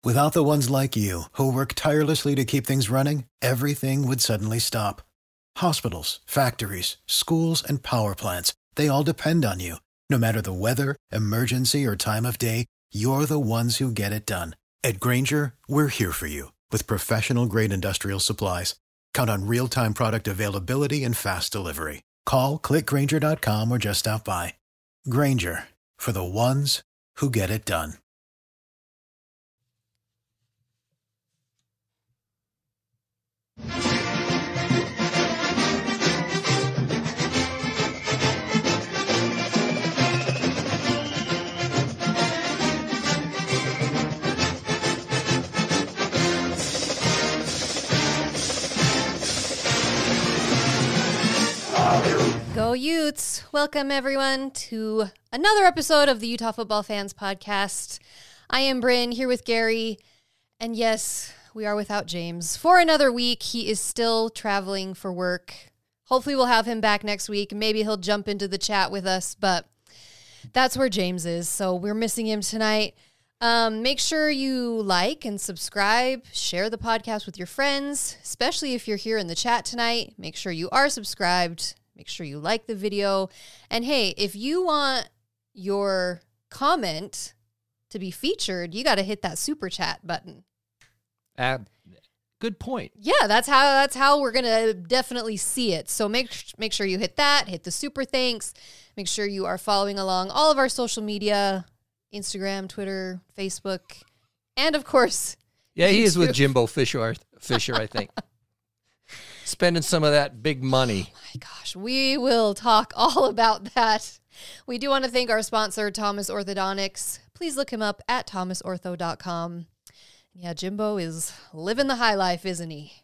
Without the ones like you, who work tirelessly to keep things running, everything would suddenly stop. Hospitals, factories, schools, and power plants, they all depend on you. No matter the weather, emergency, or time of day, you're the ones who get it done. At Grainger, we're here for you with professional-grade industrial supplies. Count on real-time product availability and fast delivery. Call, clickgrainger.com, or just stop by. Grainger, for the ones who get it done. Go Utes! Welcome everyone to another episode of the Utah Football Fans Podcast. I am Bryn here with Gary, and yes, we are without James for another week. He is still traveling for work. Hopefully we'll have him back next week. Maybe he'll jump into the chat with us, but that's where James is, so we're missing him tonight. Make sure you like and subscribe, share the podcast with your friends, especially if you're here in the chat tonight. Make sure you are subscribed. Make sure you like the video. And hey, if you want your comment to be featured, you got to hit that super chat button. Good point. Yeah, that's how we're going to definitely see it. So make sure you hit that, hit the super thanks. Make sure you are following along all of our social media, Instagram, Twitter, Facebook, and of course, yeah, he is with Jimbo Fisher, I think. Spending some of that big money. Oh my gosh, we will talk all about that. We do want to thank our sponsor, Thomas Orthodontics. Please look him up at thomasortho.com. Yeah, Jimbo is living the high life, isn't he?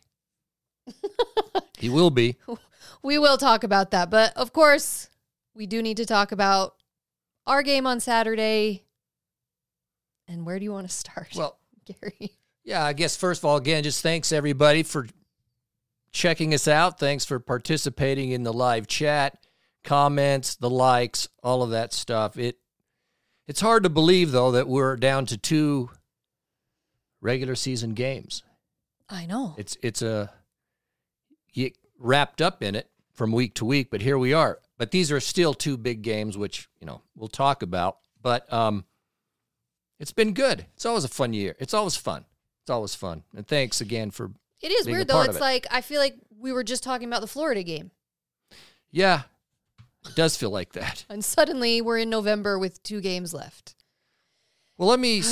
He will be. We will talk about that. But of course, we do need to talk about our game on Saturday. And where do you want to start? Well, Gary. Yeah, I guess first of all, again, just thanks everybody for checking us out. Thanks for participating in the live chat, comments, the likes, all of that stuff. It's hard to believe, though, that we're down to 2 regular season games. I know. It's you wrapped up in it from week to week, but here we are. But these are still 2 big games, which, we'll talk about. But it's been good. It's always a fun year. It's always fun. It's always fun. And thanks again for It is being weird, a part though. of It's it. like, I feel like we were just talking about the Florida game. Yeah, it does feel like that. And suddenly we're in November with 2 games left. Well, let me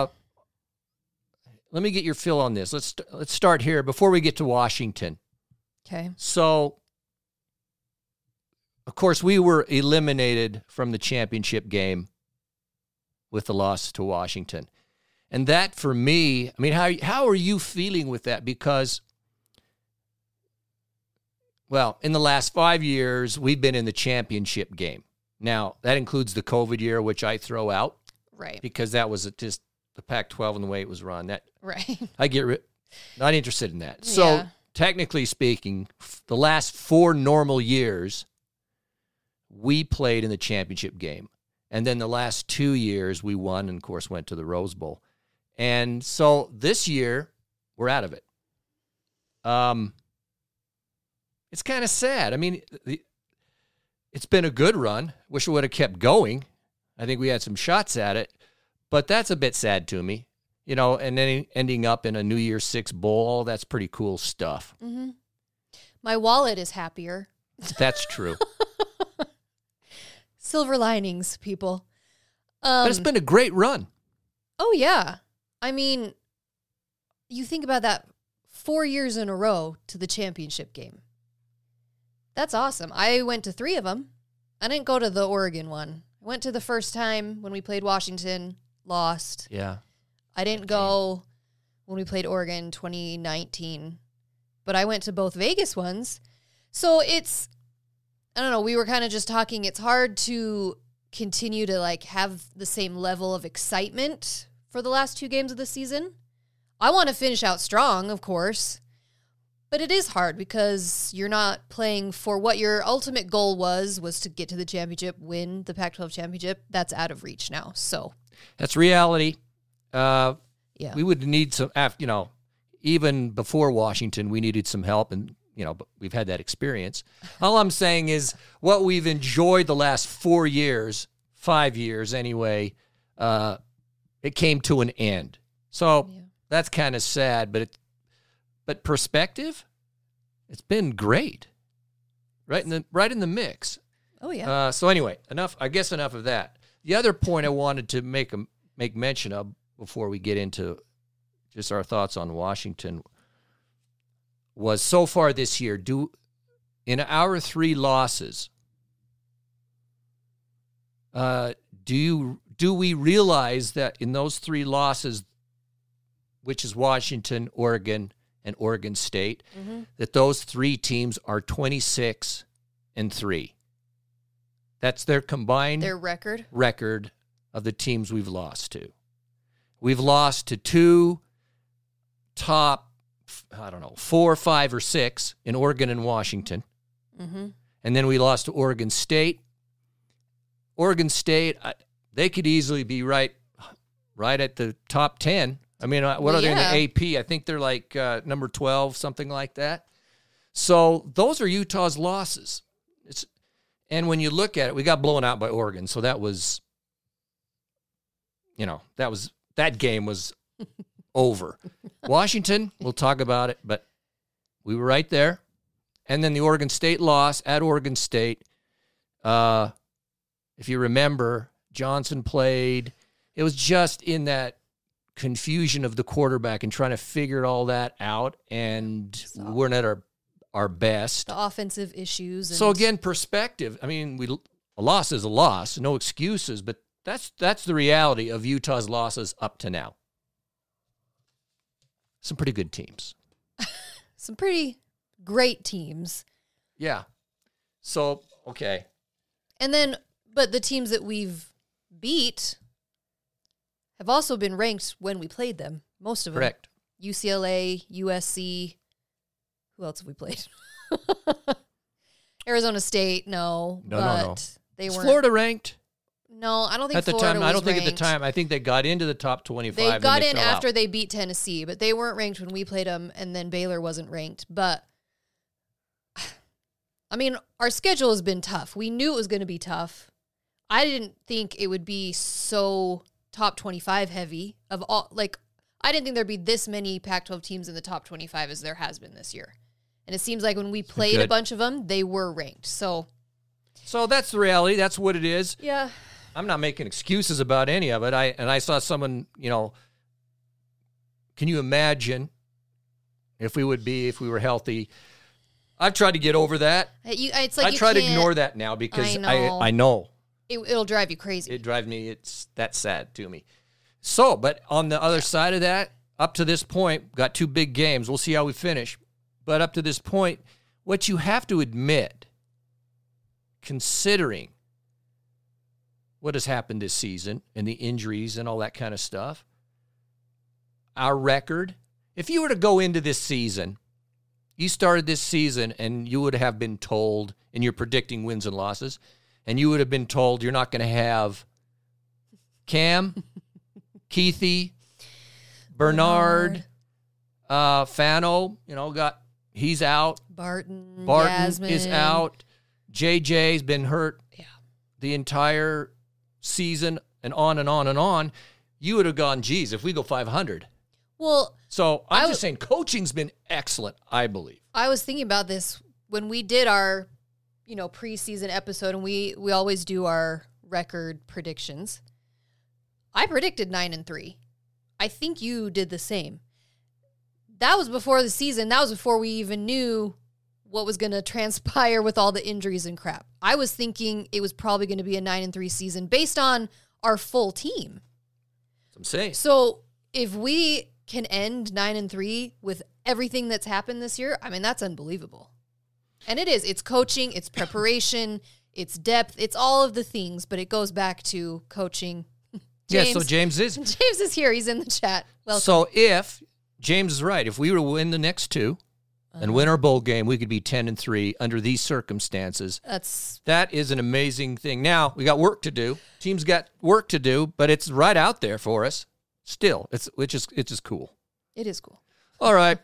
get your feel on this. Let's start here before we get to Washington. Okay. So, of course, we were eliminated from the championship game with the loss to Washington. And that, for me, I mean, how are you feeling with that? Because, well, in the last 5 years, we've been in the championship game. Now, that includes the COVID year, which I throw out. Right. Because that was just the Pac-12 and the way it was run. Right. I get not interested in that. So, Yeah. technically speaking, the last 4 normal years, we played in the championship game. And then the last 2 years, we won and, of course, went to the Rose Bowl. And so this year, we're out of it. It's kind of sad. I mean, it's been a good run. Wish we would have kept going. I think we had some shots at it. But that's a bit sad to me. And then ending up in a New Year's Six bowl, that's pretty cool stuff. Mm-hmm. My wallet is happier. That's true. Silver linings, people. But it's been a great run. Oh, yeah. I mean, you think about that 4 years in a row to the championship game. That's awesome. I went to 3 of them. I didn't go to the Oregon one. I went to the first time when we played Washington, lost. Yeah. I didn't go when we played Oregon 2019, but I went to both Vegas ones. So it's, I don't know, we were kind of just talking. It's hard to continue to have the same level of excitement for the last 2 games of the season. I want to finish out strong, of course, but it is hard because you're not playing for what your ultimate goal was to get to the championship, win the Pac-12 championship. That's out of reach now. So that's reality. yeah, Yeah. We would need some, even before Washington, we needed some help, and, but we've had that experience. All I'm saying is what we've enjoyed the last 4 years, 5 years anyway, it came to an end. So that's kind of sad, but perspective, it's been great. Right in the mix. Oh yeah. So anyway, enough of that. The other point I wanted to make mention of before we get into just our thoughts on Washington was so far this year, in our 3 losses, do we realize that in those 3 losses, which is Washington, Oregon, and Oregon State, that those 3 teams are 26-3. That's their combined record of the teams we've lost to. We've lost to 2 top, 4, 5, or 6 in Oregon and Washington. And then we lost to Oregon State. Oregon State, they could easily be right at the top 10. I mean, what are they in the AP? I think they're like number 12, something like that. So those are Utah's losses. And when you look at it, we got blown out by Oregon. So that was, that game was over. Washington, we'll talk about it, but we were right there. And then the Oregon State loss at Oregon State. If you remember, Johnson played. It was just in that confusion of the quarterback and trying to figure all that out, and we weren't at our best. The offensive issues. So again, perspective. I mean, a loss is a loss, no excuses, but that's the reality of Utah's losses up to now. Some pretty good teams. Some pretty great teams. Yeah. So, okay. And then, but the teams that we've beat have also been ranked when we played them. Most of them. Correct. UCLA, USC. Who else have we played? Arizona State, no. No. They weren't. Florida ranked? No, I don't think at the Florida time. was I don't think ranked. at the time. I think they got into the top 25. They got in fell after out. they beat Tennessee, but they weren't ranked when we played them, and then Baylor wasn't ranked. But, I mean, our schedule has been tough. We knew it was going to be tough. I didn't think it would be so top 25 heavy of all. Like, I didn't think there'd be this many Pac-12 teams in the top 25 as there has been this year. And it seems like when we played a bunch of them, they were ranked. So that's the reality. That's what it is. Yeah. I'm not making excuses about any of it. I saw someone, can you imagine if we were healthy? I've tried to get over that. It's like I try to ignore that now because I know. It'll drive you crazy. It drives me. It's that sad to me. So, but on the other side of that, up to this point, got 2 big games. We'll see how we finish. But up to this point, what you have to admit, considering what has happened this season and the injuries and all that kind of stuff, our record, if you were to go into this season, you started this season and you would have been told, and you're predicting wins and losses, and you would have been told you're not going to have Cam, Keithy, Bernard, Fano, he's out. Barton Yasmin is out. JJ's been hurt the entire season and on and on and on. You would have gone, geez, if we go 500. Well, so I'm just saying coaching's been excellent, I believe. I was thinking about this when we did our, preseason episode, and we always do our record predictions. I predicted 9-3. I think you did the same. That was before the season. That was before we even knew what was going to transpire with all the injuries and crap. I was thinking it was probably going to be a 9-3 season based on our full team. That's what I'm saying. So if we can end 9-3 with everything that's happened this year, I mean, that's unbelievable. And it is. It's coaching, it's preparation, it's depth, it's all of the things, but it goes back to coaching. James, so James is here. He's in the chat. Welcome. So if James is right, if we were to win the next 2 and win our bowl game, we could be 10-3 under these circumstances. That is an amazing thing. Now we got work to do. Teams got work to do, but it's right out there for us. still, it's just cool. It is cool. All right.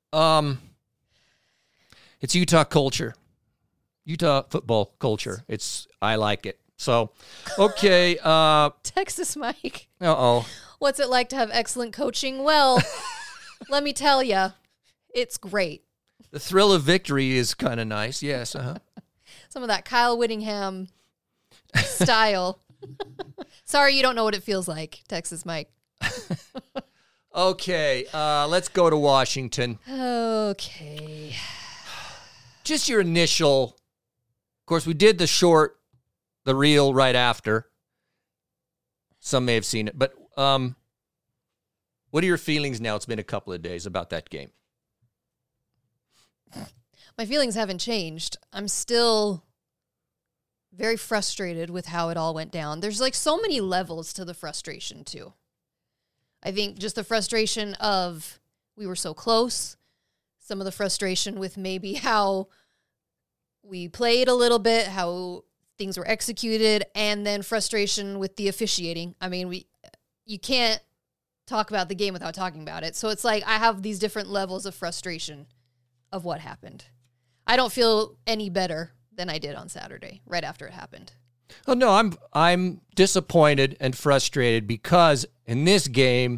It's Utah culture. Utah football culture. I like it. So, okay. Texas Mike. Uh-oh. What's it like to have excellent coaching? Well, let me tell you, it's great. The thrill of victory is kind of nice. Yes. Uh-huh. Some of that Kyle Whittingham style. Sorry you don't know what it feels like, Texas Mike. Okay. Let's go to Washington. Okay. Just your initial. Of course, we did the reel right after. Some may have seen it, but what are your feelings now? It's been a couple of days about that game. My feelings haven't changed. I'm still very frustrated with how it all went down. There's like so many levels to the frustration too. I think just the frustration of we were so close, some of the frustration with maybe how we played a little bit, how things were executed, and then frustration with the officiating. I mean, you can't talk about the game without talking about it. So it's like I have these different levels of frustration of what happened. I don't feel any better than I did on Saturday, right after it happened. Oh no, I'm disappointed and frustrated because in this game,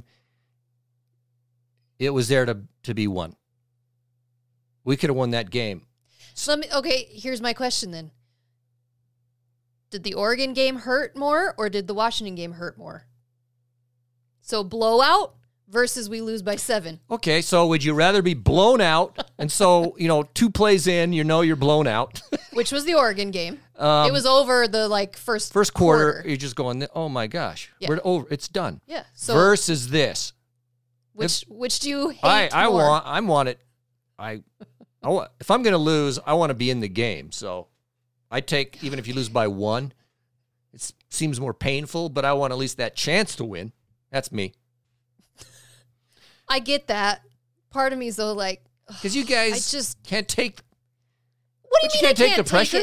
it was there to be won. We could have won that game. So here's my question then. Did the Oregon game hurt more or did the Washington game hurt more? So blowout versus we lose by 7. Okay, so would you rather be blown out? And so, 2 plays in, you're blown out. Which was the Oregon game. It was over the first quarter. You're just going, oh my gosh, yeah. We're over. It's done. Yeah. So versus this. Which do you hate I more? want it. If I'm going to lose, I want to be in the game. So I take, even if you lose by 1, it seems more painful, but I want at least that chance to win. That's me. I get that. Part of me is though like, because you guys I just can't take. What do you mean? Can't take the pressure?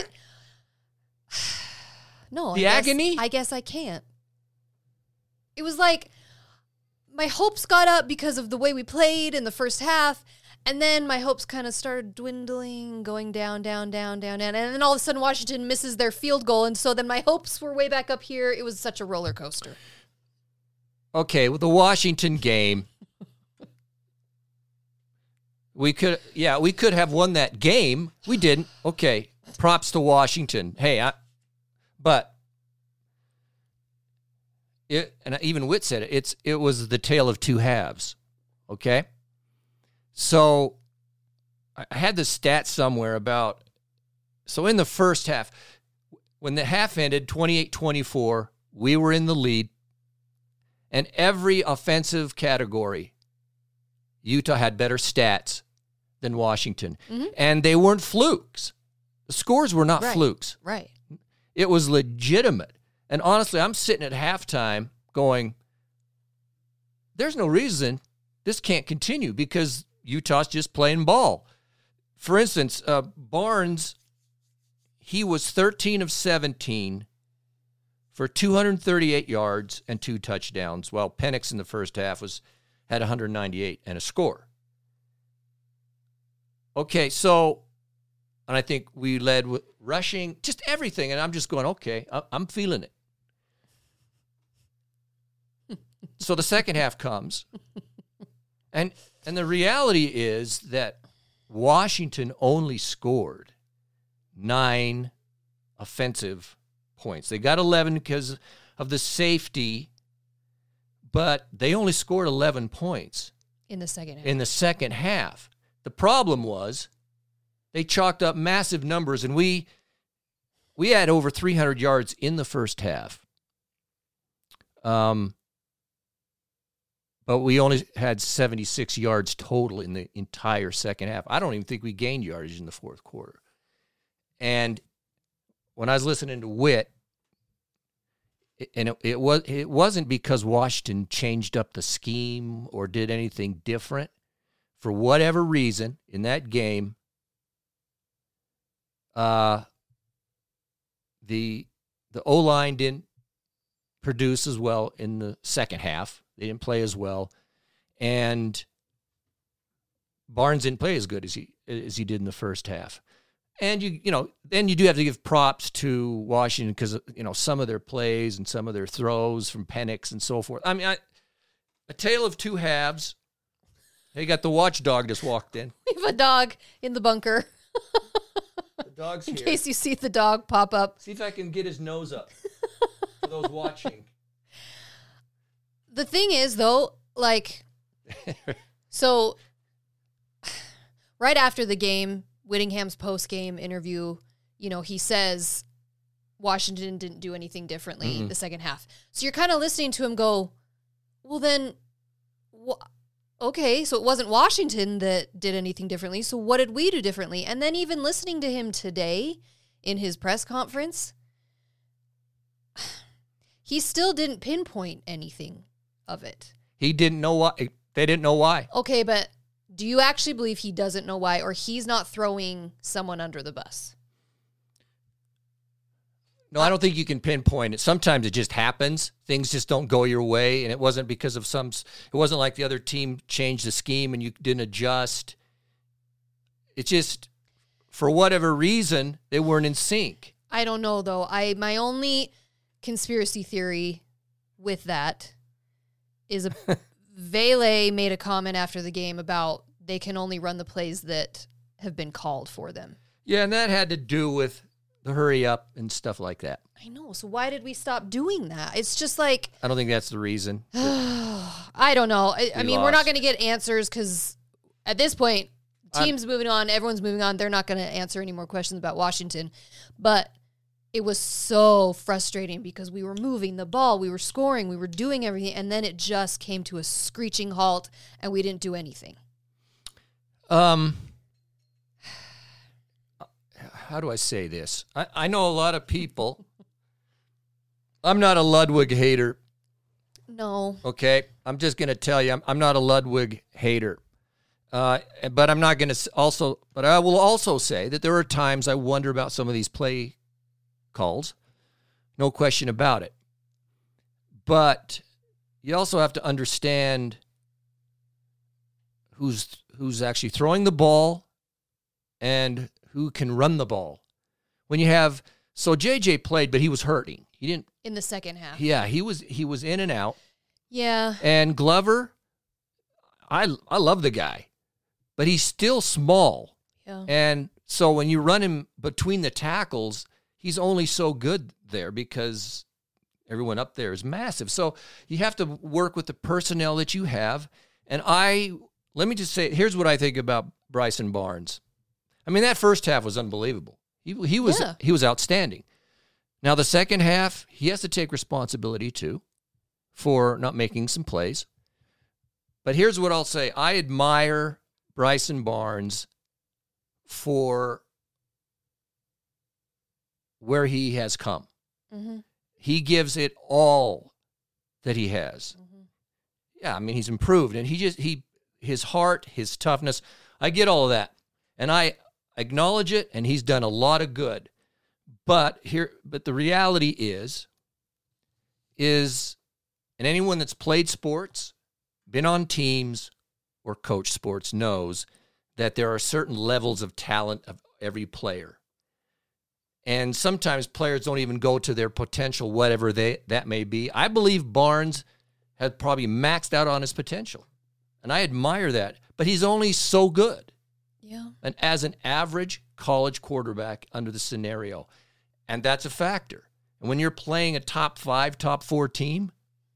No, the agony. I guess I can't. It was like my hopes got up because of the way we played in the first half, and then my hopes kind of started dwindling, going down, and then all of a sudden Washington misses their field goal, and so then my hopes were way back up here. It was such a roller coaster. Okay, with the Washington game. We could have won that game. We didn't. Okay, props to Washington. Hey, and even Witt said it. It was the tale of two halves. Okay, so I had the stat somewhere about. So in the first half, when the half ended 28-24, we were in the lead, and every offensive category, Utah had better stats than Washington. Mm-hmm. And they weren't flukes. The scores were not flukes. Right. It was legitimate. And honestly, I'm sitting at halftime going, there's no reason this can't continue because Utah's just playing ball. For instance, Barnes, he was 13 of 17 for 238 yards and 2 touchdowns, while Penix in the first half had 198 and a score. Okay, so, and I think we led with rushing, just everything, and I'm just going, okay, I'm feeling it. So the second half comes, and the reality is that Washington only scored 9 offensive points. They got 11 because of the safety, but they only scored 11 points in the second half. The problem was they chalked up massive numbers, and we had over 300 yards in the first half. But we only had 76 yards total in the entire second half. I don't even think we gained yardage in the fourth quarter. And when I was listening to Witt, and it wasn't because Washington changed up the scheme or did anything different. For whatever reason, in that game, the O-line didn't produce as well in the second half They didn't play as well. And Barnes didn't play as good as he did in the first half. And then you do have to give props to Washington because some of their plays and some of their throws from Penix and so forth. I mean, a tale of two halves. They got the watchdog just walked in. We have a dog in the bunker. The dog's in here. case you see the dog pop up. See if I can get his nose up for those watching. The thing is, though, so right after the game, Whittingham's post-game interview, he says Washington didn't do anything differently the second half. So you're kind of listening to him go, well, then, okay, so it wasn't Washington that did anything differently. So what did we do differently? And then even listening to him today in his press conference, he still didn't pinpoint anything of it. He didn't know why. They didn't know why. Okay, but do you actually believe he doesn't know why, or he's not throwing someone under the bus? No, I don't think you can pinpoint it. Sometimes it just happens. Things just don't go your way, and it wasn't because of it wasn't like the other team changed the scheme and you didn't adjust. It just, for whatever reason, they weren't in sync. I don't know, though. My only conspiracy theory with that is Vele made a comment after the game about they can only run the plays that have been called for them. Yeah, and that had to do with the hurry up and stuff like that. I know. So why did we stop doing that? It's just like... I don't think that's the reason. I don't know. I mean, we're not going to get answers because at this point, team's moving on, everyone's moving on. They're not going to answer any more questions about Washington. But it was so frustrating because we were moving the ball, we were scoring, we were doing everything, and then it just came to a screeching halt and we didn't do anything. How do I say this? I know a lot of people. I'm not a Ludwig hater. No. Okay? I'm just going to tell you, I'm not a Ludwig hater. But I'm not going to also, but I will also say that there are times I wonder about some of these play calls. No question about it. But you also have to understand who's actually throwing the ball and who can run the ball. When you have, so JJ played, but he was hurting. He didn't. In the second half. Yeah, he was in and out. Yeah. And Glover, I love the guy, but he's still small. Yeah. And so when you run him between the tackles, he's only so good there because everyone up there is massive. So you have to work with the personnel that you have. And let me just say, here's what I think about Bryson Barnes. I mean, that first half was unbelievable. He was outstanding. Now, the second half, he has to take responsibility, too, for not making some plays. But here's what I'll say. I admire Bryson Barnes for where he has come. Mm-hmm. He gives it all that he has. Mm-hmm. Yeah, I mean, he's improved. And his heart, his toughness, I get all of that. And I acknowledge it, and he's done a lot of good. But the reality is, and anyone that's played sports, been on teams, or coached sports knows that there are certain levels of talent of every player. And sometimes players don't even go to their potential, whatever that may be. I believe Barnes has probably maxed out on his potential. And I admire that. But he's only so good. Yeah. And as an average college quarterback under the scenario. And that's a factor. And when you're playing a top 5, top 4 team,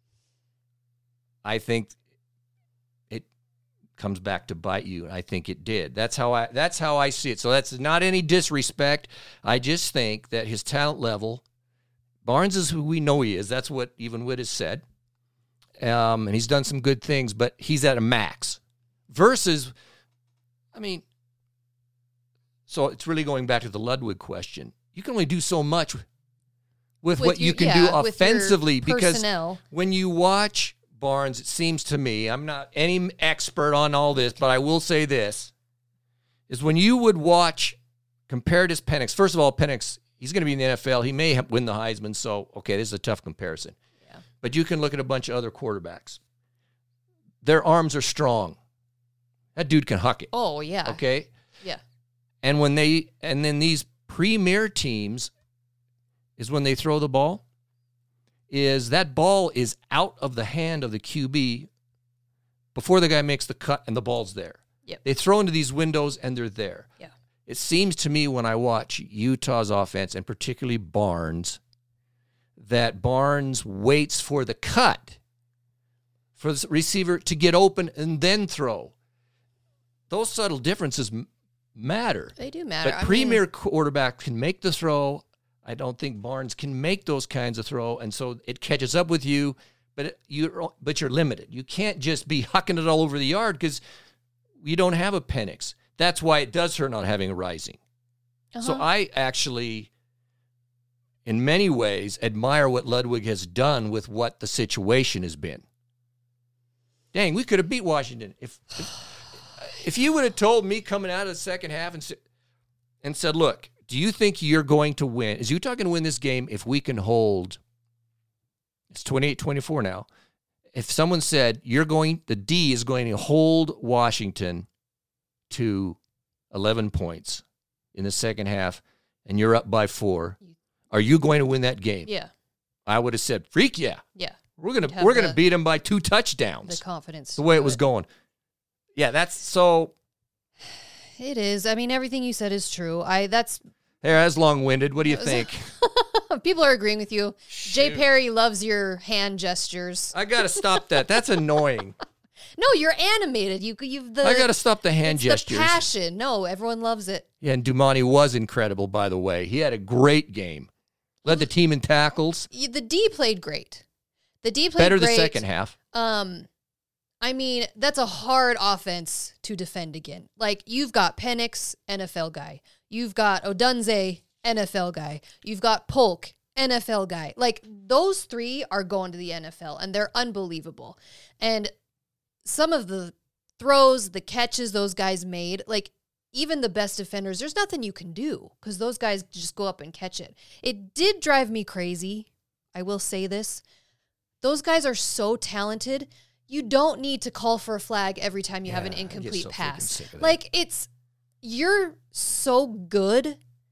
I think it comes back to bite you. I think it did. That's how I see it. So that's not any disrespect. I just think that his talent level, Barnes is who we know he is. That's what even Witt has said. And he's done some good things, but he's at a max. Versus, I mean, so it's really going back to the Ludwig question. You can only do so much with what you can do offensively, because when you watch Barnes, it seems to me, I'm not any expert on all this, but I will say this, is when you would watch, compared to Penix, first of all, Penix, he's going to be in the NFL. He may win the Heisman, so, okay, this is a tough comparison. Yeah. But you can look at a bunch of other quarterbacks. their arms are strong. That dude can huck it. Oh, yeah. Okay? Yeah. And then these premier teams is when they throw the ball, is that ball is out of the hand of the QB before the guy makes the cut and the ball's there. Yep. They throw into these windows and they're there. Yeah. It seems to me when I watch Utah's offense, and particularly Barnes, that Barnes waits for the cut for the receiver to get open and then throw. Those subtle differences matter. They do matter. But premier quarterback can make the throw. I don't think Barnes can make those kinds of throw, and so it catches up with you, but you're limited. You can't just be hucking it all over the yard because you don't have a Penix. That's why it does hurt not having a Rising. So I actually, in many ways, admire what Ludwig has done with what the situation has been. Dang, we could have beat Washington. If you would have told me coming out of the second half and said, look, do you think you're going to win? Is Utah going to win this game if we can hold? It's 28-24 now. If someone said the D is going to hold Washington to 11 points in the second half and you're up by 4, are you going to win that game? Yeah. I would have said, freak yeah. Yeah. We're gonna beat them by 2 touchdowns. The confidence. The way it was going. Yeah, that's so. It is. I mean, everything you said is true. That's long-winded. What do you think? People are agreeing with you. Shoot. Jay Perry loves your hand gestures. I got to stop that. That's annoying. No, you're animated. I got to stop the hand gestures. The passion. No, everyone loves it. Yeah, and Dumani was incredible, by the way. He had a great game. Led the team in tackles. The D played great. The D played better great. The second half. I mean, that's a hard offense to defend again. Like, you've got Penix, NFL guy. You've got Odunze, NFL guy. You've got Polk, NFL guy. Like, those 3 are going to the NFL, and they're unbelievable. And some of the throws, the catches those guys made, like, even the best defenders, there's nothing you can do because those guys just go up and catch it. It did drive me crazy. I will say this. Those guys are so talented. You don't need to call for a flag every time you have an incomplete pass. Like, you're so good.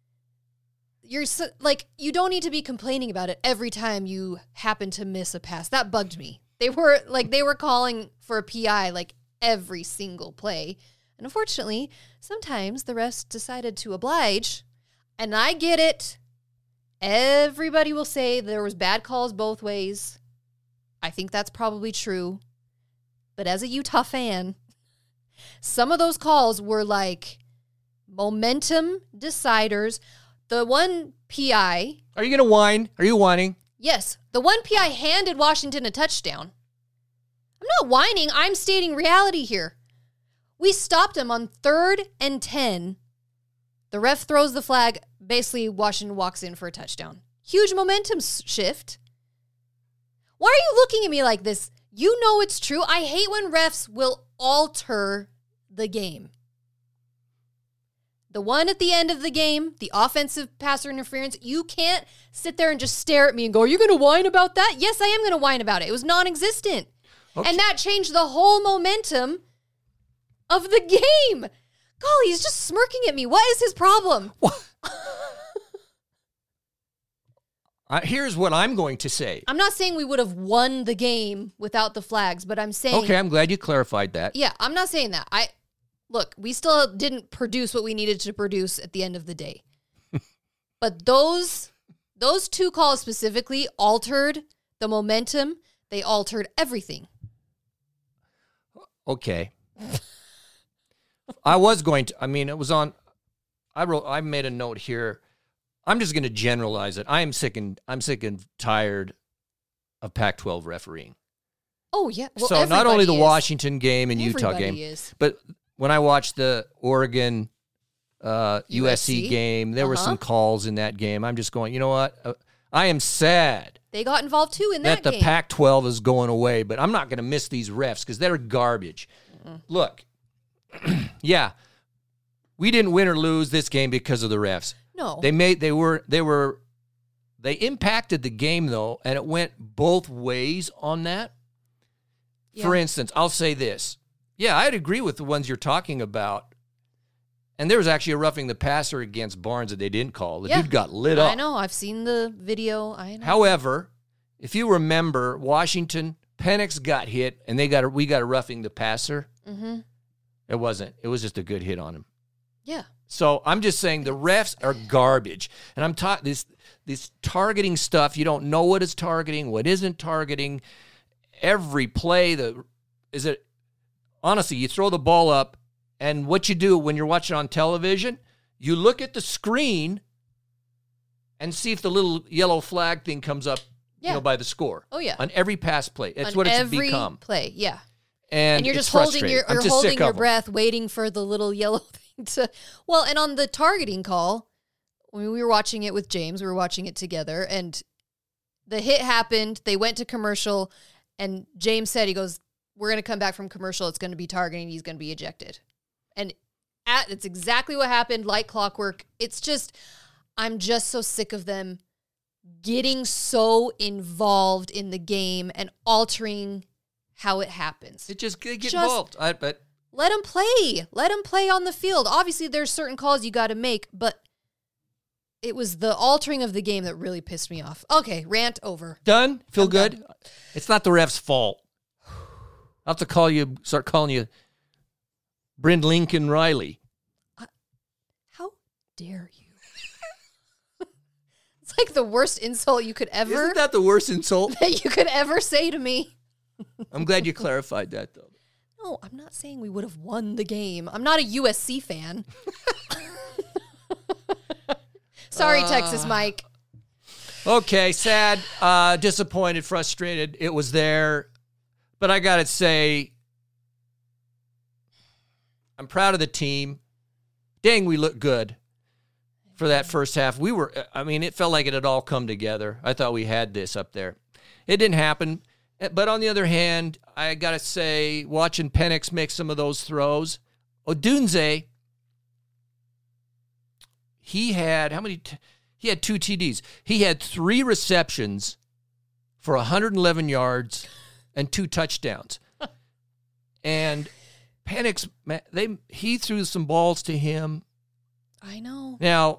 You don't need to be complaining about it every time you happen to miss a pass. That bugged me. They were calling for a PI like every single play. And unfortunately, sometimes the refs decided to oblige. And I get it. Everybody will say there was bad calls both ways. I think that's probably true. But as a Utah fan, some of those calls were like momentum deciders. The one PI... Are you going to whine? Are you whining? Yes. The one PI handed Washington a touchdown. I'm not whining. I'm stating reality here. We stopped him on 3rd and 10. The ref throws the flag. Basically, Washington walks in for a touchdown. Huge momentum shift. Why are you looking at me like this? You know it's true. I hate when refs will alter the game. The one at the end of the game, the offensive passer interference, you can't sit there and just stare at me and go, are you going to whine about that? Yes, I am going to whine about it. It was non-existent. Okay. And that changed the whole momentum of the game. Golly, he's just smirking at me. What is his problem? What? Here's what I'm going to say. I'm not saying we would have won the game without the flags, but I'm saying... Okay, I'm glad you clarified that. Yeah, I'm not saying that. Look, we still didn't produce what we needed to produce at the end of the day. But those 2 calls specifically altered the momentum. They altered everything. Okay. I made a note here. I'm just going to generalize it. I'm sick and tired of Pac-12 refereeing. Oh, yeah. Well, so not only the Washington game and Utah game, but when I watched the Oregon USC game, there were some calls in that game. I'm just going, you know what? I am sad. They got involved too in that game. That the Pac-12 is going away, but I'm not going to miss these refs because they're garbage. Mm-mm. Look, yeah, we didn't win or lose this game because of the refs. No. They impacted the game though, and it went both ways on that. For instance, I'll say this. Yeah, I'd agree with the ones you're talking about. And there was actually a roughing the passer against Barnes that they didn't call. The dude got lit up. I know. I've seen the video. I know. However, if you remember, Washington, Penix got hit, and we got a roughing the passer. Mm-hmm. It wasn't. It was just a good hit on him. Yeah. So I'm just saying the refs are garbage. And I'm talking this targeting stuff. You don't know what is targeting, what isn't targeting. Every play, honestly, you throw the ball up, and what you do when you're watching on television, you look at the screen and see if the little yellow flag thing comes up, by the score. Oh, yeah. On every pass play. That's on what it's every become. Play, yeah. And you're it's just holding your breath, waiting for the little yellow thing to. Well, and on the targeting call, when we were watching it with James, we were watching it together, and the hit happened. They went to commercial, and James said, he goes, "We're going to come back from commercial. It's going to be targeting. He's going to be ejected." And it's exactly what happened, like clockwork. It's just, I'm just so sick of them getting so involved in the game and altering how it happens. It just get involved. But let them play. Let them play on the field. Obviously, there's certain calls you got to make, but it was the altering of the game that really pissed me off. Okay, rant over. Done? Feel I'm good? done. It's not the ref's fault. I'll have to start calling you Bryn Lincoln Riley. How dare you? It's like the worst insult you could ever. Isn't that the worst insult that you could ever say to me? I'm glad you clarified that, though. No, I'm not saying we would have won the game. I'm not a USC fan. Sorry, Texas Mike. Okay, sad, disappointed, frustrated. It was there. But I got to say, I'm proud of the team. Dang, we looked good for that first half. It felt like it had all come together. I thought we had this up there. It didn't happen. But on the other hand, I got to say, watching Penix make some of those throws, Odunze, he had he had 2 TDs. He had 3 receptions for 111 yards and 2 touchdowns. And Penix, he threw some balls to him. I know. Now,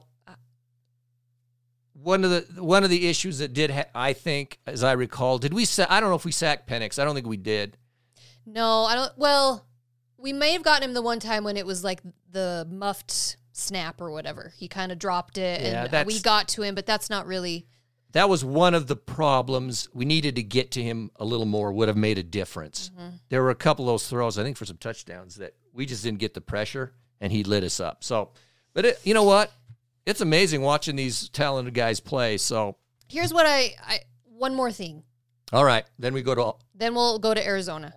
one of the issues that did, I think, as I recall, I don't know if we sacked Penix. I don't think we did. No, I don't. Well, we may have gotten him the one time when it was like the muffed snap or whatever. He kind of dropped it, and we got to him, but that's not really. That was one of the problems. We needed to get to him a little more, would have made a difference. Mm-hmm. There were a couple of those throws, I think, for some touchdowns that we just didn't get the pressure, and he lit us up. So, but you know what? It's amazing watching these talented guys play. So here's what one more thing. All right, then we'll go to Arizona.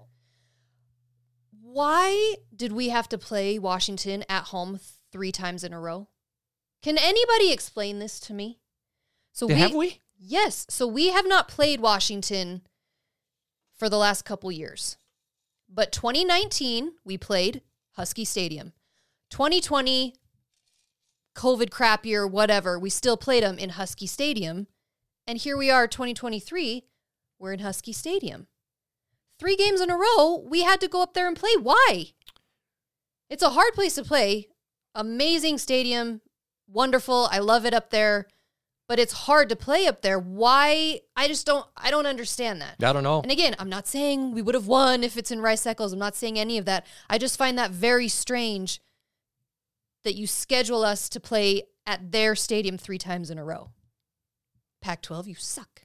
Why did we have to play Washington at home 3 times in a row? Can anybody explain this to me? So have we? Yes. So we have not played Washington for the last couple years. But 2019, we played Husky Stadium. 2020, COVID crap year, whatever, we still played them in Husky Stadium. And here we are, 2023, we're in Husky Stadium. 3 games in a row, we had to go up there and play. Why? It's a hard place to play. Amazing stadium. Wonderful. I love it up there. But it's hard to play up there. Why? I don't understand that. I don't know. And again, I'm not saying we would have won if it's in Rice Eccles. I'm not saying any of that. I just find that very strange that you schedule us to play at their stadium 3 times in a row. Pac-12, you suck.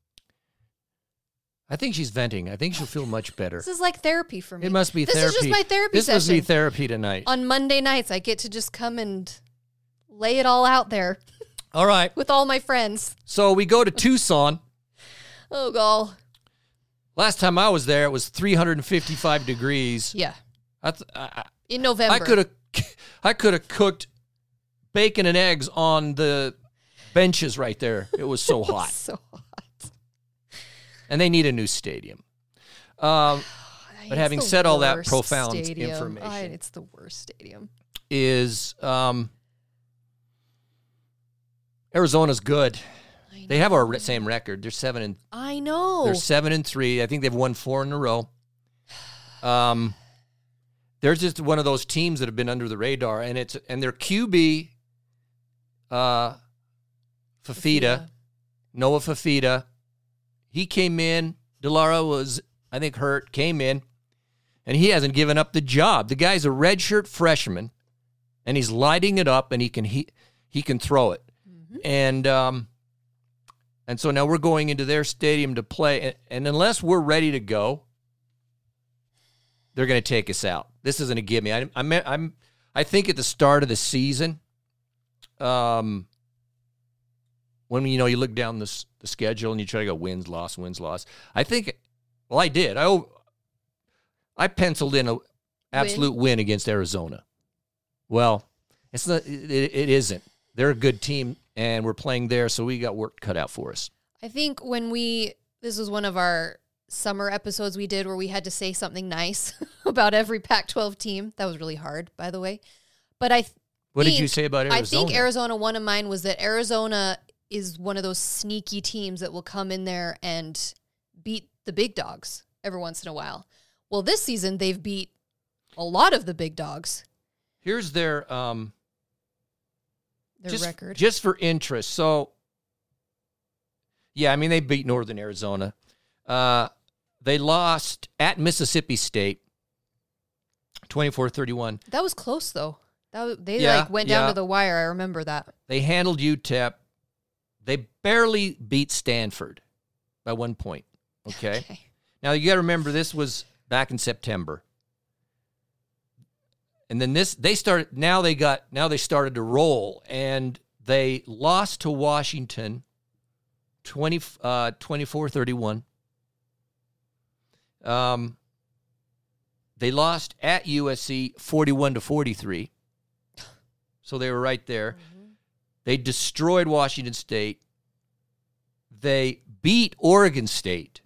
I think she's venting. I think she'll feel much better. This is like therapy for me. It must be therapy. This is just my therapy session. This must be therapy tonight. On Monday nights, I get to just come and lay it all out there. All right. With all my friends. So we go to Tucson. Oh, God. Last time I was there, it was 355 degrees. Yeah. In November. I could have cooked bacon and eggs on the benches right there. It was so hot. So hot. And they need a new stadium. But having said all that profound information. It's the worst stadium. Is Arizona's good. They have our same record. They're 7 and I know. They're 7-3. I think they've won 4 in a row. They're just one of those teams that have been under the radar, and their QB, Fafita, Noah Fafita, he came in. DeLauro was, I think, hurt, came in, and he hasn't given up the job. The guy's a redshirt freshman, and he's lighting it up, and he can throw it. Mm-hmm. And so now we're going into their stadium to play, and unless we're ready to go, they're going to take us out. This isn't a gimme. I think at the start of the season, when you look down the schedule and you try to go wins, loss. I think, well, I did. I penciled in an absolute win against Arizona. Well, it's not. It isn't. They're a good team, and we're playing there, so we got work cut out for us. I think this was one of our summer episodes we did where we had to say something nice about every Pac-12 team. That was really hard, by the way. But what did you say about Arizona? I think Arizona, one of mine was that Arizona is one of those sneaky teams that will come in there and beat the big dogs every once in a while. Well, this season they've beat a lot of the big dogs. Here's their record. Just for interest. So, yeah, I mean, they beat Northern Arizona. They lost at Mississippi State, 24-31. That was close, though. They went down to the wire. I remember that. They handled UTEP. They barely beat Stanford by 1 point. Okay. Now you got to remember this was back in September, and then they started to roll, and they lost to Washington, 24-31. They lost at USC 41-43. So they were right there. Mm-hmm. They destroyed Washington State. They beat Oregon State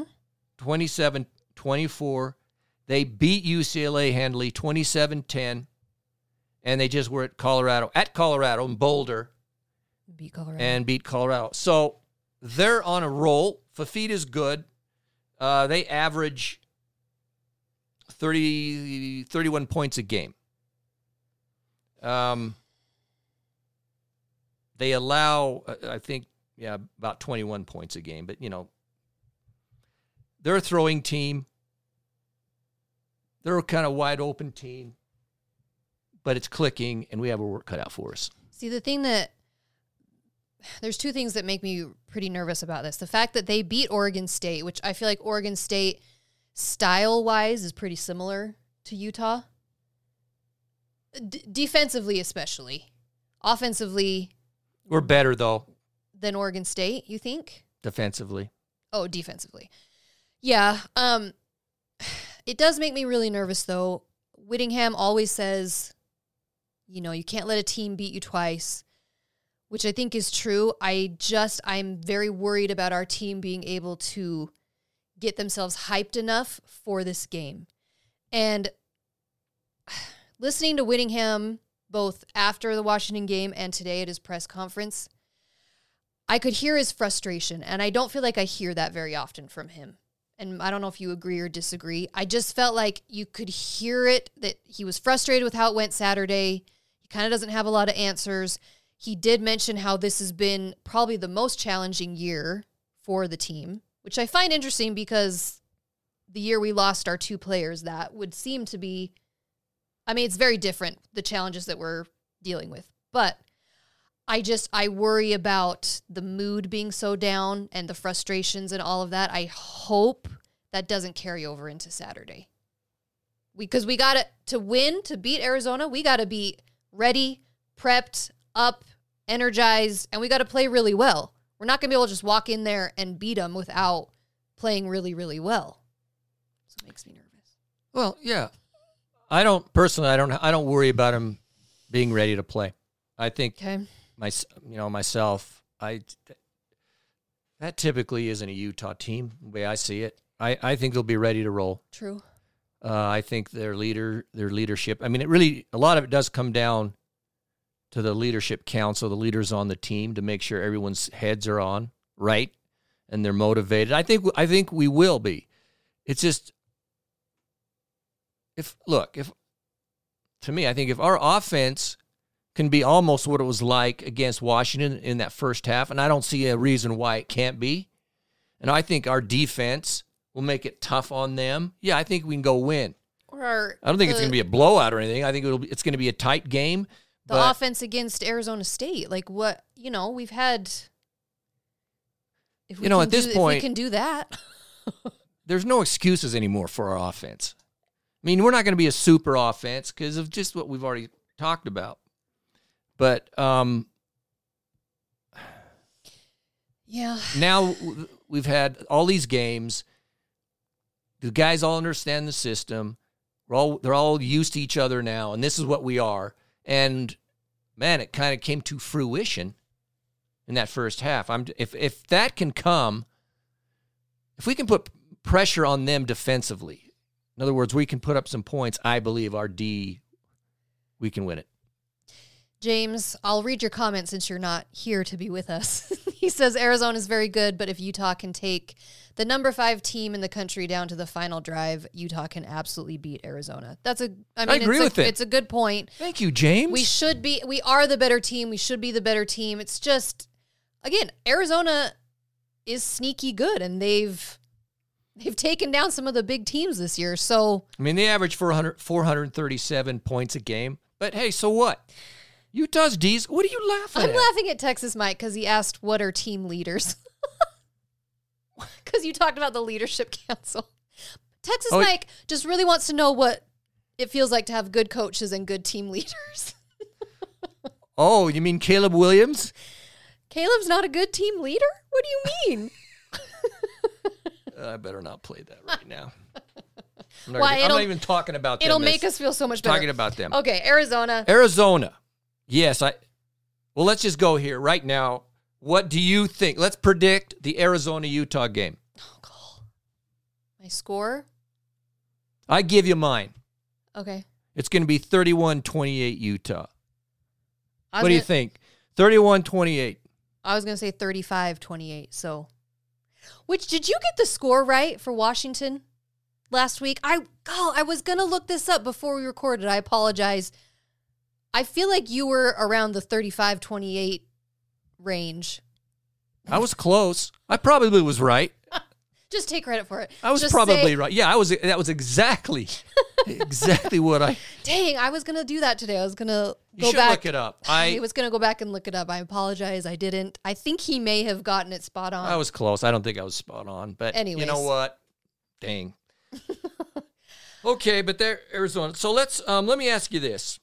27-24. They beat UCLA handily 27-10. And they just were at Colorado in Boulder. Beat Colorado. So they're on a roll. Fafita's good. They average 31 points a game. They allow, I think, about 21 points a game. But, they're a throwing team. They're a kind of wide open team. But it's clicking, and we have our work cut out for us. See, there's two things that make me pretty nervous about this. The fact that they beat Oregon State, which I feel like Oregon State, style-wise, is pretty similar to Utah. Defensively, especially. Offensively. We're better, though. Than Oregon State, you think? Defensively. Oh, defensively. Yeah. It does make me really nervous, though. Whittingham always says, you can't let a team beat you twice, which I think is true. I'm very worried about our team being able to get themselves hyped enough for this game. And listening to Whittingham both after the Washington game and today at his press conference, I could hear his frustration, and I don't feel like I hear that very often from him. And I don't know if you agree or disagree. I just felt like you could hear it, that he was frustrated with how it went Saturday. He kind of doesn't have a lot of answers. He did mention how this has been probably the most challenging year for the team, which I find interesting because the year we lost our two players, that would seem to be, it's very different, the challenges that we're dealing with. But I worry about the mood being so down and the frustrations and all of that. I hope that doesn't carry over into Saturday. Because we got to win, to beat Arizona, we got to be ready, prepped, up, energized, and we got to play really well. We're not going to be able to just walk in there and beat them without playing really, really well. So it makes me nervous. Well, yeah. I don't worry about him being ready to play. I think myself, that typically isn't a Utah team, the way I see it. I think they'll be ready to roll. True. I think their leadership, a lot of it does come down to the leadership council, the leaders on the team, to make sure everyone's heads are on right and they're motivated. I think we will be. It's just to me, I think if our offense can be almost what it was like against Washington in that first half, and I don't see a reason why it can't be, and I think our defense will make it tough on them. Yeah, I think we can go win. I don't think it's going to be a blowout or anything. I think it's going to be a tight game. The offense against Arizona State, like what, we've had. If we at this point, if we can do that. There's no excuses anymore for our offense. I mean, we're not going to be a super offense because of just what we've already talked about. But yeah. Now we've had all these games. The guys all understand the system. They're all used to each other now, and this is what we are. And man, it kind of came to fruition in that first half. If that can come, if we can put pressure on them defensively, in other words, we can put up some points, I believe our D, we can win it. James, I'll read your comment since you're not here to be with us. He says Arizona is very good, but if Utah can take the number 5 team in the country down to the final drive, Utah can absolutely beat Arizona. I agree with it. It's a good point. Thank you, James. We are the better team. We should be the better team. It's just, again, Arizona is sneaky good, and they've taken down some of the big teams this year. So I mean, they average 437 points a game. But hey, so what? Utah's D's. What are you laughing at? I'm laughing at Texas Mike because he asked, what are team leaders? Because you talked about the leadership council. Texas Mike just really wants to know what it feels like to have good coaches and good team leaders. Oh, you mean Caleb Williams? Caleb's not a good team leader? What do you mean? I better not play that right now. I'm not even talking about them. It'll make us feel so much better. Talking about them. Okay, Arizona. Yes, well, let's just go here right now. What do you think? Let's predict the Arizona-Utah game. Oh, God. My score? I give you mine. Okay. It's going to be 31-28 Utah. What do you think? 31-28. I was going to say 35-28, so. Did you get the score right for Washington last week? I was going to look this up before we recorded. I apologize. I feel like you were around the 35-28 range. I was close. I probably was right. Just take credit for it. I was probably right. Yeah, that was exactly what I... Dang, I was going to do that today. I was going to go back. Look it up. I was going to go back and look it up. I apologize. I didn't. I think he may have gotten it spot on. I was close. I don't think I was spot on. But anyways. You know what? Dang. Okay, but there, Arizona. So let me ask you this.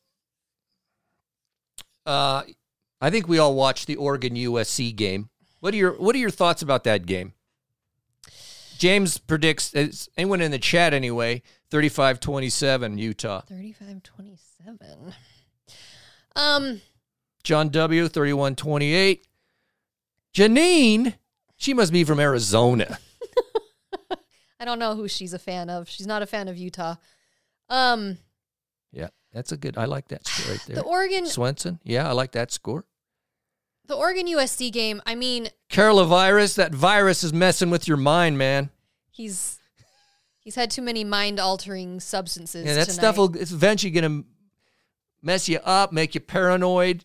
I think we all watched the Oregon USC game. What are your thoughts about that game? James predicts, anyone in the chat anyway, 35-27 Utah. 35-27. John W, 31-28. Janine, she must be from Arizona. I don't know who she's a fan of. She's not a fan of Utah. Yeah, that's a good, I like that score right there. The Oregon... Swenson, yeah, I like that score. The Oregon USC game, I mean... Coronavirus, that virus is messing with your mind, man. He's had too many mind-altering substances that tonight. Stuff it's eventually going to mess you up, make you paranoid.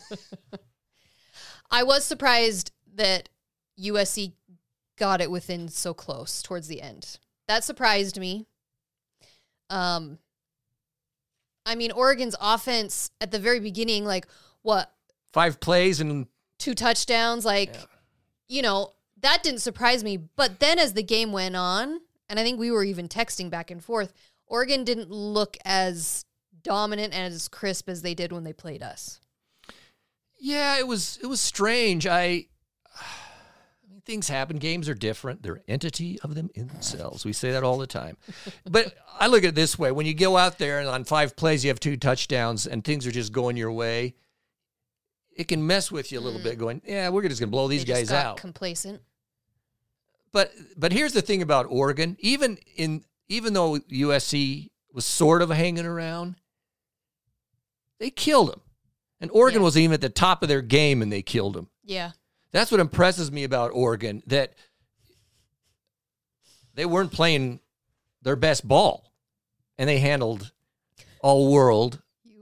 I was surprised that USC got it within so close towards the end. That surprised me. I mean, Oregon's offense at the very beginning, like, what? 5 plays and 2 touchdowns, that didn't surprise me. But then as the game went on, and I think we were even texting back and forth, Oregon didn't look as dominant and as crisp as they did when they played us. Yeah, it was strange. I mean, things happen. Games are different. They're an entity of them in themselves. We say that all the time. But I look at it this way. When you go out there and on 5 plays you have 2 touchdowns and things are just going your way, it can mess with you a little bit going, yeah, we're just going to blow these guys out. Complacent. But here's the thing about Oregon. Even though USC was sort of hanging around, they killed them. And Oregon was even at the top of their game, and they killed them. Yeah. That's what impresses me about Oregon, that they weren't playing their best ball. and they handled all world.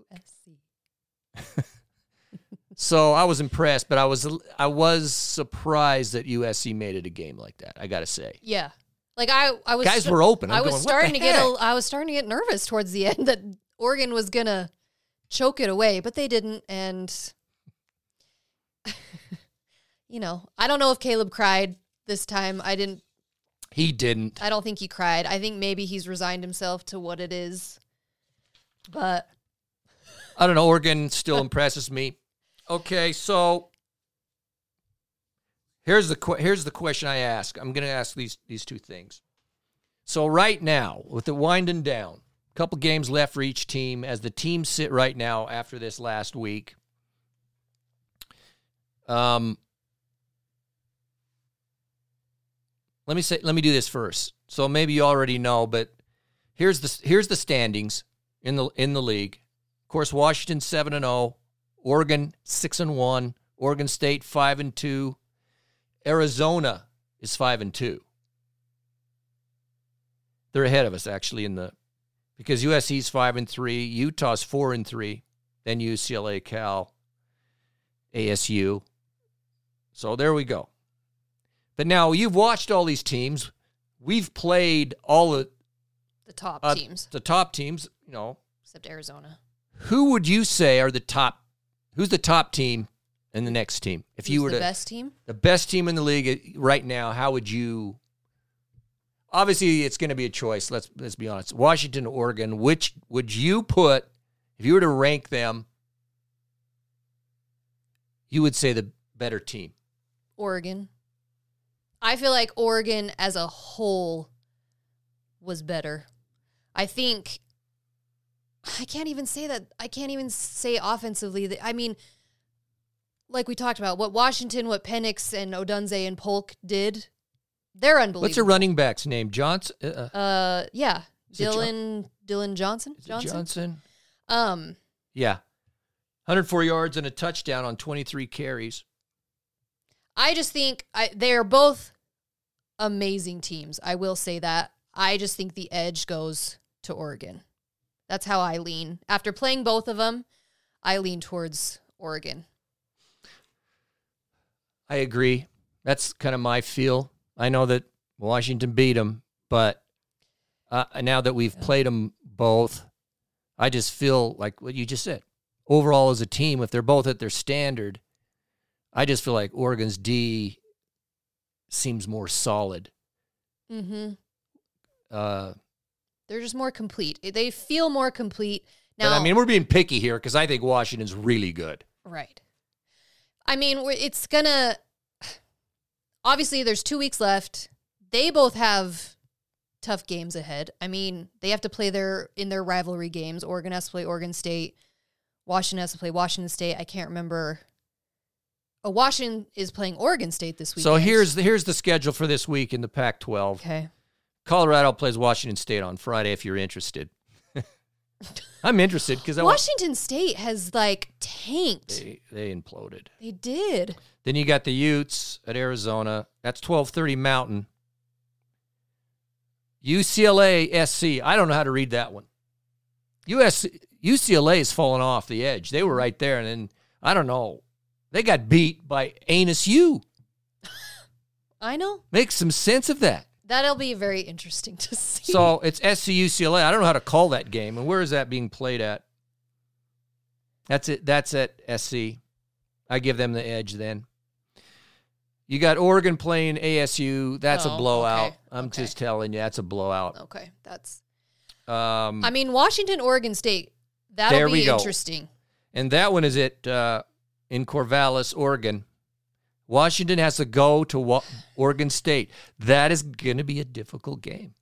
USC. So I was impressed, but I was surprised that USC made it a game like that. I got to say. Yeah. Like I was guys were open. I was starting to get nervous towards the end that Oregon was going to choke it away, but they didn't. And, I don't know if Caleb cried this time. He didn't. I don't think he cried. I think maybe he's resigned himself to what it is. But I don't know. Oregon still impresses me. Okay, so here's the question I ask. I'm going to ask these two things. So right now, with it winding down, a couple games left for each team, as the teams sit right now after this last week. Let me do this first. So maybe you already know, but here's the standings in the league. Of course, Washington 7-0, Oregon 6-1, Oregon State 5-2, Arizona is 5-2. They're ahead of us actually because USC's 5-3, Utah's 4-3, then UCLA, Cal, ASU. So there we go. But now you've watched all these teams. We've played all the top teams. The top teams, except Arizona. Who would you say are the top? Who's the top team and the next team? If you were the best team? The best team in the league right now, how would you? Obviously, it's going to be a choice. Let's be honest. Washington, Oregon. Which would you put if you were to rank them? You would say the better team. Oregon. I feel like Oregon as a whole was better. I think I can't even say that. I can't even say offensively. I mean, like we talked about, what Penix and Odunze and Polk did, they're unbelievable. What's your running back's name? Johnson? Yeah. Dylan Johnson? Johnson? Yeah. 104 yards and a touchdown on 23 carries. I just think they are both amazing teams. I will say that. I just think the edge goes to Oregon. That's how I lean. After playing both of them, I lean towards Oregon. I agree. That's kind of my feel. I know that Washington beat them, but now that we've played them both, I just feel like what you just said. Overall, as a team, if they're both at their standard, I just feel like Oregon's D seems more solid. Mm-hmm. They're just more complete. They feel more complete. Now, but, I mean, we're being picky here because I think Washington's really good. Right. I mean, it's going to... Obviously, there's 2 weeks left. They both have tough games ahead. I mean, they have to play in their rivalry games. Oregon has to play Oregon State. Washington has to play Washington State. I can't remember... Washington is playing Oregon State this weekend. So here's the schedule for this week in the Pac-12. Okay. Colorado plays Washington State on Friday if you're interested. I'm interested because Washington State has tanked. They imploded. They did. Then you got the Utes at Arizona. That's 12:30 Mountain. UCLA SC. I don't know how to read that one. UCLA is falling off the edge. They were right there, and then I don't know. They got beat by Anus U. I know. Make some sense of that. That'll be very interesting to see. So it's SC UCLA. I don't know how to call that game. And where is that being played at? That's it. That's at SC. I give them the edge then. You got Oregon playing ASU. That's a blowout. Okay. I'm just telling you, that's a blowout. Okay, that's. I mean, Washington, Oregon State. That'll be interesting. And that one is at in Corvallis, Oregon. Washington has to go to Oregon State. That is going to be a difficult game.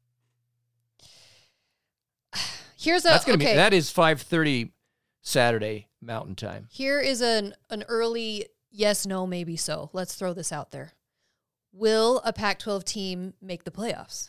That is 5:30 Saturday Mountain Time. Here is an early yes, no, maybe so. Let's throw this out there. Will a Pac-12 team make the playoffs?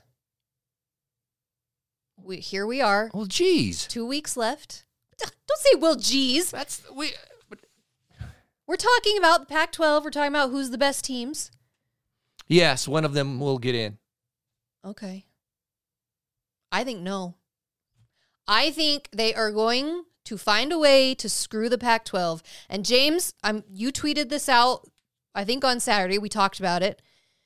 Here we are. Well, geez. 2 weeks left. Don't say, well, geez. We're talking about the Pac-12. We're talking about who's the best teams. Yes, one of them will get in. Okay. I think no. I think they are going to find a way to screw the Pac-12. And James, you tweeted this out, I think on Saturday. We talked about it.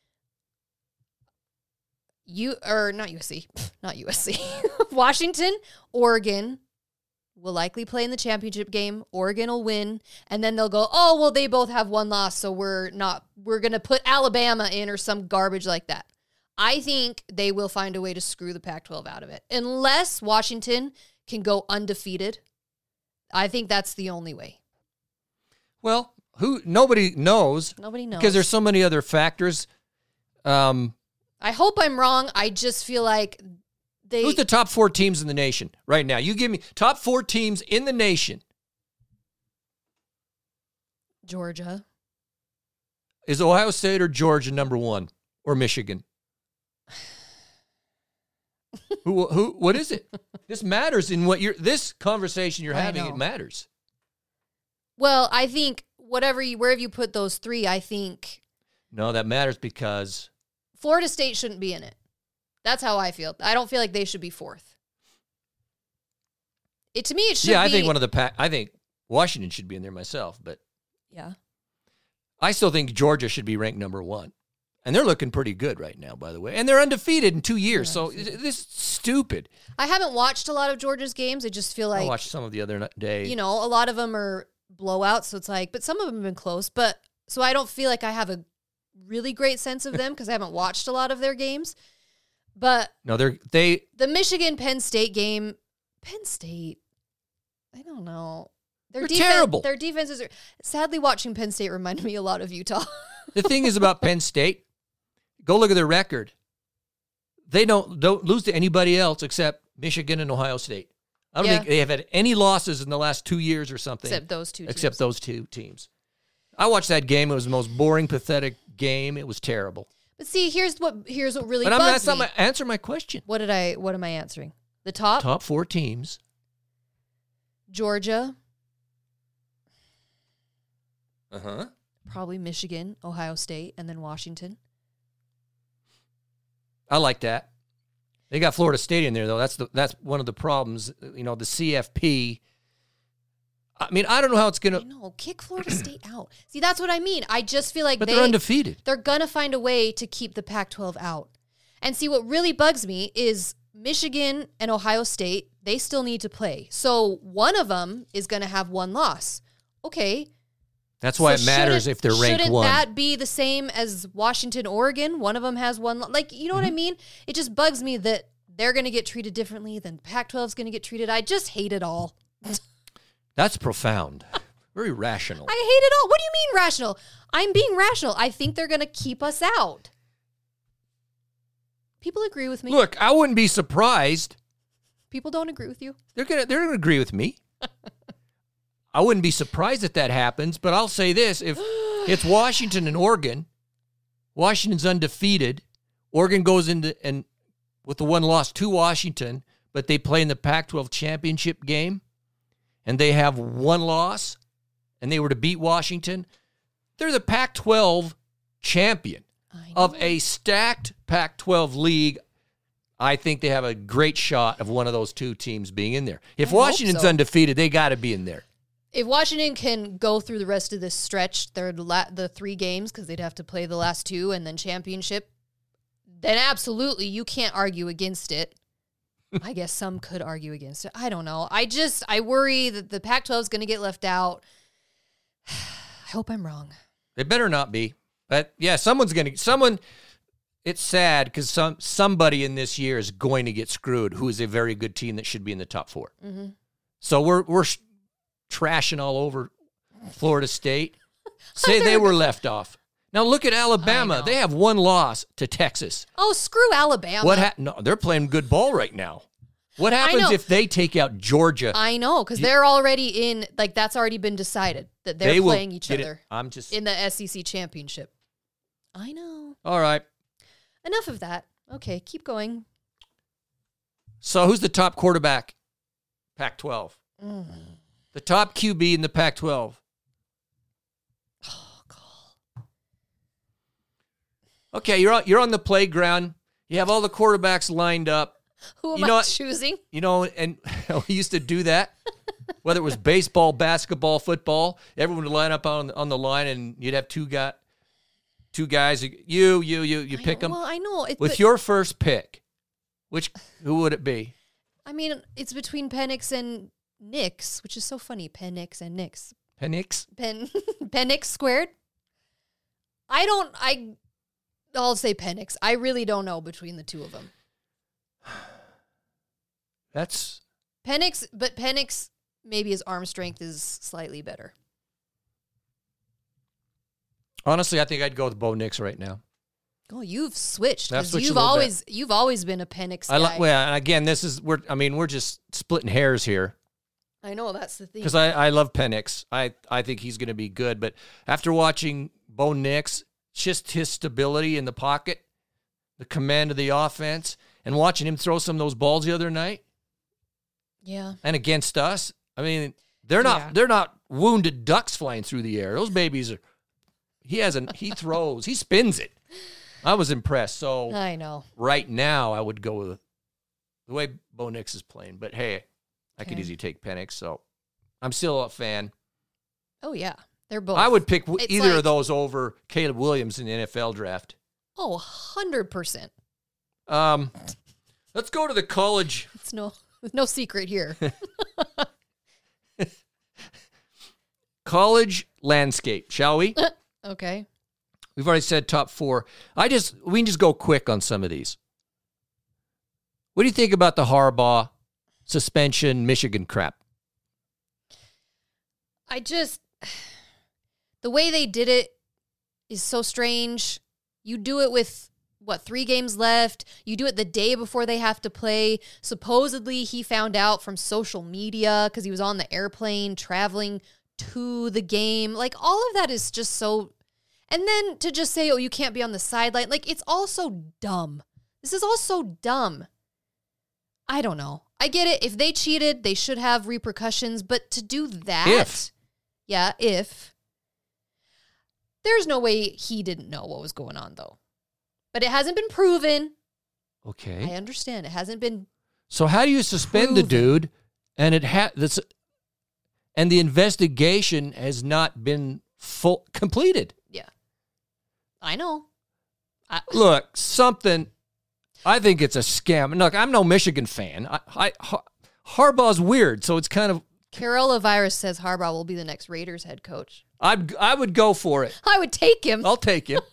Not USC. Washington, Oregon will likely play in the championship game. Oregon will win. And then they'll go, oh, well, they both have one loss, so we're going to put Alabama in or some garbage like that. I think they will find a way to screw the Pac-12 out of it. Unless Washington can go undefeated. I think that's the only way. Well, nobody knows. Nobody knows. Because there's so many other factors. I hope I'm wrong. I just feel like Who's the top 4 teams in the nation right now? You give me top 4 teams in the nation. Georgia. Is Ohio State or Georgia number 1? Or Michigan? What is it? This matters in this conversation you're having. It matters. Well, I think wherever you put those 3, I think. No, that matters because Florida State shouldn't be in it. That's how I feel. I don't feel like they should be 4th. To me, it should be. Yeah, I think I think Washington should be in there myself, but yeah, I still think Georgia should be ranked number 1. And they're looking pretty good right now, by the way. And they're undefeated in 2 years, so this is stupid. I haven't watched a lot of Georgia's games. I just feel like I watched some of the other day. A lot of them are blowouts, so it's like, but some of them have been close. But so I don't feel like I have a really great sense of them because I haven't watched a lot of their games. But no, the Michigan-Penn State game, Penn State, I don't know. They're terrible. Their defenses are, sadly, watching Penn State reminded me a lot of Utah. The thing is about Penn State, go look at their record. They don't lose to anybody else except Michigan and Ohio State. I don't think they have had any losses in the last 2 years or something. Except those two teams. I watched that game. It was the most boring, pathetic game. It was terrible. But see, here's what really bugs me. That's not answer my question. What am I answering? The top 4 teams. Georgia. Uh-huh. Probably Michigan, Ohio State, and then Washington. I like that. They got Florida State in there, though. That's one of the problems. The CFP. I mean, I don't know how it's going to... kick Florida State out. See, that's what I mean. I just feel like they're undefeated. They're going to find a way to keep the Pac-12 out. And see, what really bugs me is Michigan and Ohio State, they still need to play. So one of them is going to have 1 loss. Okay. That's why it matters if they're ranked 1. Shouldn't that be the same as Washington, Oregon? One of them has 1 loss. Like, you know what I mean? It just bugs me that they're going to get treated differently than Pac-12 is going to get treated. I just hate it all. That's profound. Very rational. I hate it all. What do you mean rational? I'm being rational. I think they're going to keep us out. People agree with me. Look, I wouldn't be surprised. People don't agree with you. They're gonna agree with me. I wouldn't be surprised if that happens, but I'll say this. If it's Washington and Oregon, Washington's undefeated. Oregon goes into and with the 1 loss to Washington, but they play in the Pac-12 championship game, and they have 1 loss, and they were to beat Washington, they're the Pac-12 champion of a stacked Pac-12 league. I think they have a great shot of one of those 2 teams being in there. If Washington's undefeated, they got to be in there. If Washington can go through the rest of this stretch, the 3 games, because they'd have to play the last 2 and then championship, then absolutely you can't argue against it. I guess some could argue against it. I don't know. I worry that the Pac-12 is going to get left out. I hope I'm wrong. They better not be. But yeah, it's sad because somebody in this year is going to get screwed who is a very good team that should be in the top 4. Mm-hmm. So we're trashing all over Florida State. Say they were left off. Now look at Alabama. They have 1 loss to Texas. Oh, screw Alabama. No, they're playing good ball right now. What happens if they take out Georgia? I know, because they're already in, like, that's already been decided that they're playing each other in the SEC championship. I know. All right. Enough of that. Okay, keep going. So who's the top quarterback? Pac-12. The top QB in the Pac-12. Oh, God. Okay, you're on the playground. You have all the quarterbacks lined up. Who am I choosing? And we used to do that. Whether it was baseball, basketball, football, everyone would line up on the line, and you'd have two guys. You pick them. Well, I know. With your first pick, who would it be? I mean, it's between Penix and Nix, which is so funny. Penix and Nix. Penix? Penix squared. I'll say Penix. I really don't know between the two of them. That's Penix, but Penix, maybe his arm strength is slightly better. Honestly, I think I'd go with Bo Nix right now. Oh, you've switched. I've switched You've always been a Penix guy. And again, we're just splitting hairs here. I know, that's the thing. Because I love Penix. I think he's going to be good. But after watching Bo Nix, just his stability in the pocket, the command of the offense, and watching him throw some of those balls the other night. Yeah. And against us, I mean, they're not wounded ducks flying through the air. Those babies are. He throws, he spins it. I was impressed. So I know. Right now, I would go with the way Bo Nix is playing. But hey, I could easily take Penix. So I'm still a fan. Oh yeah, they're both. I would pick either of those over Caleb Williams in the NFL draft. Oh, 100%. Let's go to the college. It's no secret here. College landscape, shall we? Okay. We've already said top 4. We can just go quick on some of these. What do you think about the Harbaugh suspension Michigan crap? The way they did it is so strange. You do it with 3 games left. You do it the day before they have to play. Supposedly he found out from social media because he was on the airplane traveling to the game. Like, all of that is just so. And then to just say, oh, you can't be on the sideline. Like, it's all so dumb. This is all so dumb. I don't know. I get it. If they cheated, they should have repercussions. But to do that. If. There's no way he didn't know what was going on, though. But it hasn't been proven. Okay. I understand. It hasn't been. So how do you suspend the dude and and the investigation has not been completed? Yeah. I know. Look, I think it's a scam. Look, I'm no Michigan fan. Harbaugh's weird, so it's kind of. Carola Virus says Harbaugh will be the next Raiders head coach. I would go for it. I would take him. I'll take him.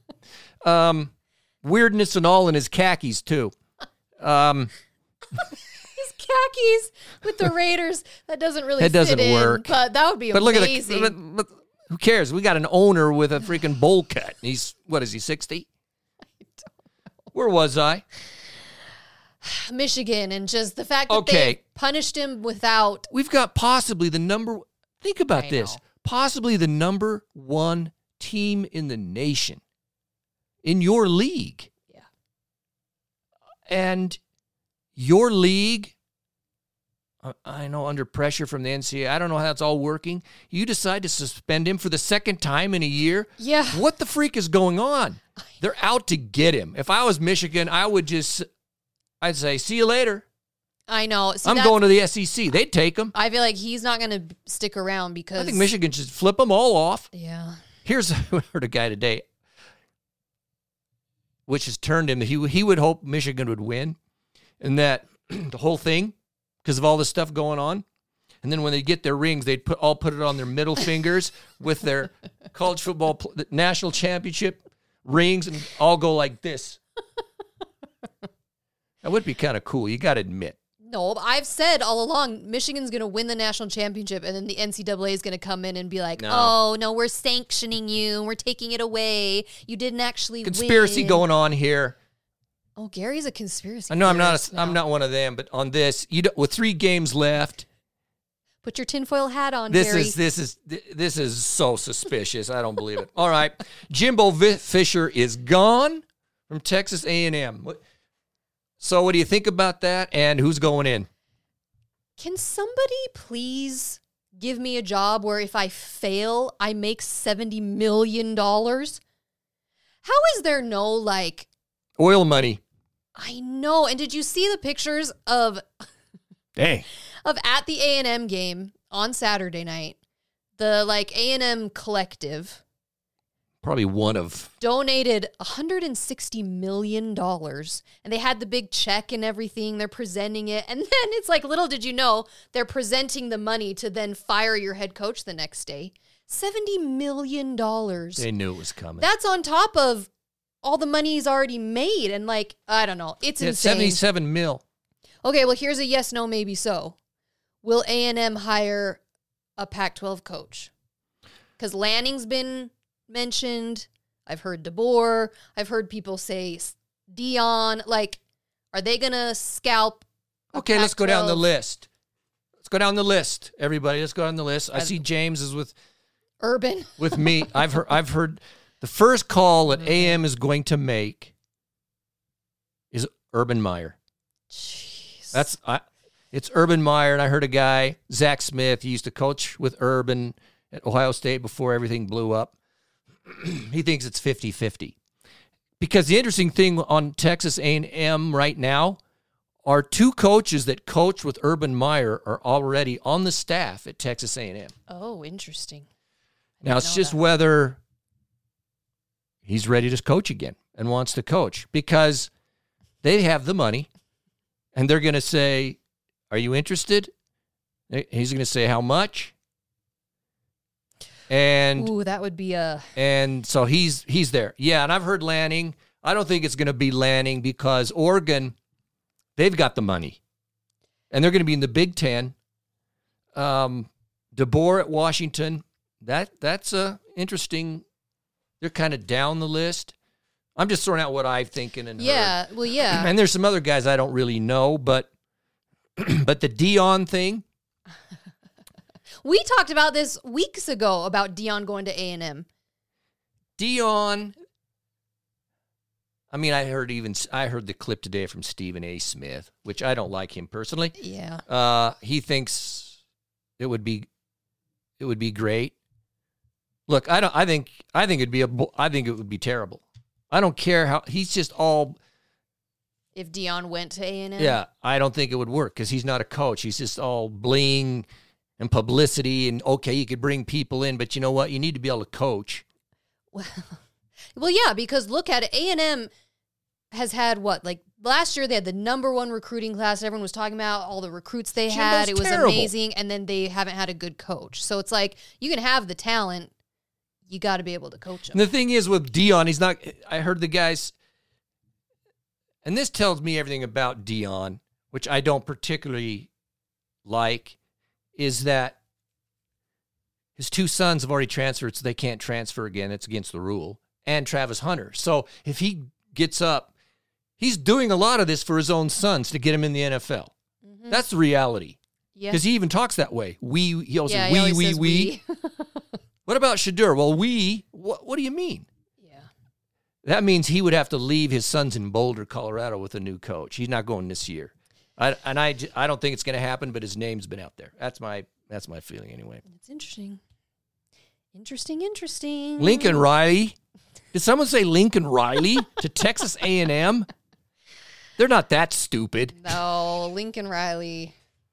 Weirdness and all in his khakis, too. His khakis with the Raiders, that doesn't really work. But that would be amazing. Look at who cares? We got an owner with a freaking bowl cut. He's, what is he, 60? I don't know. Where was I? Michigan, and just the fact that they punished him without. We've got possibly think about this. Possibly the number 1 team in the nation. In your league. Yeah. And your league, I know under pressure from the NCAA, I don't know how that's all working. You decide to suspend him for the second time in a year? Yeah. What the freak is going on? They're out to get him. If I was Michigan, I'd say, see you later. I know. I'm going to the SEC. They'd take him. I feel like he's not going to stick around because. I think Michigan should flip them all off. Yeah. I heard a guy today, which has turned him. He would hope Michigan would win, and that the whole thing, because of all this stuff going on, and then when they get their rings, they'd put it on their middle fingers with their college football national championship rings, and all go like this. That would be kind of cool. You got to admit. No, I've said all along, Michigan's going to win the national championship, and then the NCAA is going to come in and be like, oh, no, we're sanctioning you, and we're taking it away. You didn't actually Conspiracy win. going on here. Oh, Gary's a conspiracy. I know I'm not one of them, but on this, with 3 games left. Put your tinfoil hat on, Gary. This is so suspicious. I don't believe it. All right. Jimbo Fisher is gone from Texas A&M. So what do you think about that, and who's going in? Can somebody please give me a job where if I fail, I make $70 million? How is there no, oil money. I know. And did you see the pictures of Dang. at the A&M game on Saturday night? The A&M collective Probably one of. donated $160 million, and they had the big check and everything. They're presenting it, and then it's little did you know, they're presenting the money to then fire your head coach the next day. $70 million. They knew it was coming. That's on top of all the money he's already made, and I don't know. It's insane. 77 mil. Okay, well, here's a yes, no, maybe so. Will A&M hire a Pac-12 coach? Because Lanning's been mentioned. I've heard DeBoer. I've heard people say Dion. Are they going to scalp? Okay, let's go down the list. Let's go down the list, everybody. Let's go down the list. I see James is with Urban. With me. I've heard the first call that AM is going to make is Urban Meyer. Jeez. It's Urban Meyer, and I heard a guy, Zach Smith, he used to coach with Urban at Ohio State before everything blew up. He thinks it's 50-50. Because the interesting thing on Texas A&M right now are two coaches that coach with Urban Meyer are already on the staff at Texas A&M. Oh, interesting. Now, it's just whether he's ready to coach again and wants to coach, because they have the money, and they're going to say, are you interested? He's going to say, how much? And ooh, that would be a... And so he's there. Yeah, and I've heard Lanning. I don't think it's going to be Lanning because Oregon, they've got the money. And they're going to be in the Big Ten. DeBoer at Washington, that's interesting. They're kind of down the list. I'm just throwing out what I'm thinking and yeah, heard. Well, yeah. And there's some other guys I don't really know, but the Dion thing. We talked about this weeks ago about Dion going to A&M. Dion, I mean, I heard the clip today from Stephen A. Smith, which I don't like him personally. Yeah. He thinks it would be great. Look, I think it would be terrible. I don't care how he's just all. If Dion went to A&M? Yeah, I don't think it would work because he's not a coach. He's just all bling and publicity, and okay, you could bring people in, but you know what? You need to be able to coach. Well, yeah, because look at it. A&M has had what? Last year they had the #1 recruiting class. Everyone was talking about all the recruits they had. It was terrible. Amazing, and then they haven't had a good coach. So it's you can have the talent. You got to be able to coach them. And the thing is with Dion, he's not. I heard the guys, and this tells me everything about Dion, which I don't particularly like, is that his two sons have already transferred, so they can't transfer again. It's against the rule. And Travis Hunter. So if he gets up, he's doing a lot of this for his own sons to get him in the NFL. Mm-hmm. That's the reality. Yeah. Because he even talks that way. He always says we. What about Shedeur? Well, what do you mean? Yeah. That means he would have to leave his sons in Boulder, Colorado with a new coach. He's not going this year. I don't think it's going to happen, but his name's been out there. That's my feeling anyway. It's interesting. Interesting. Lincoln Riley. Did someone say Lincoln Riley to Texas A&M? They're not that stupid. No, Lincoln Riley.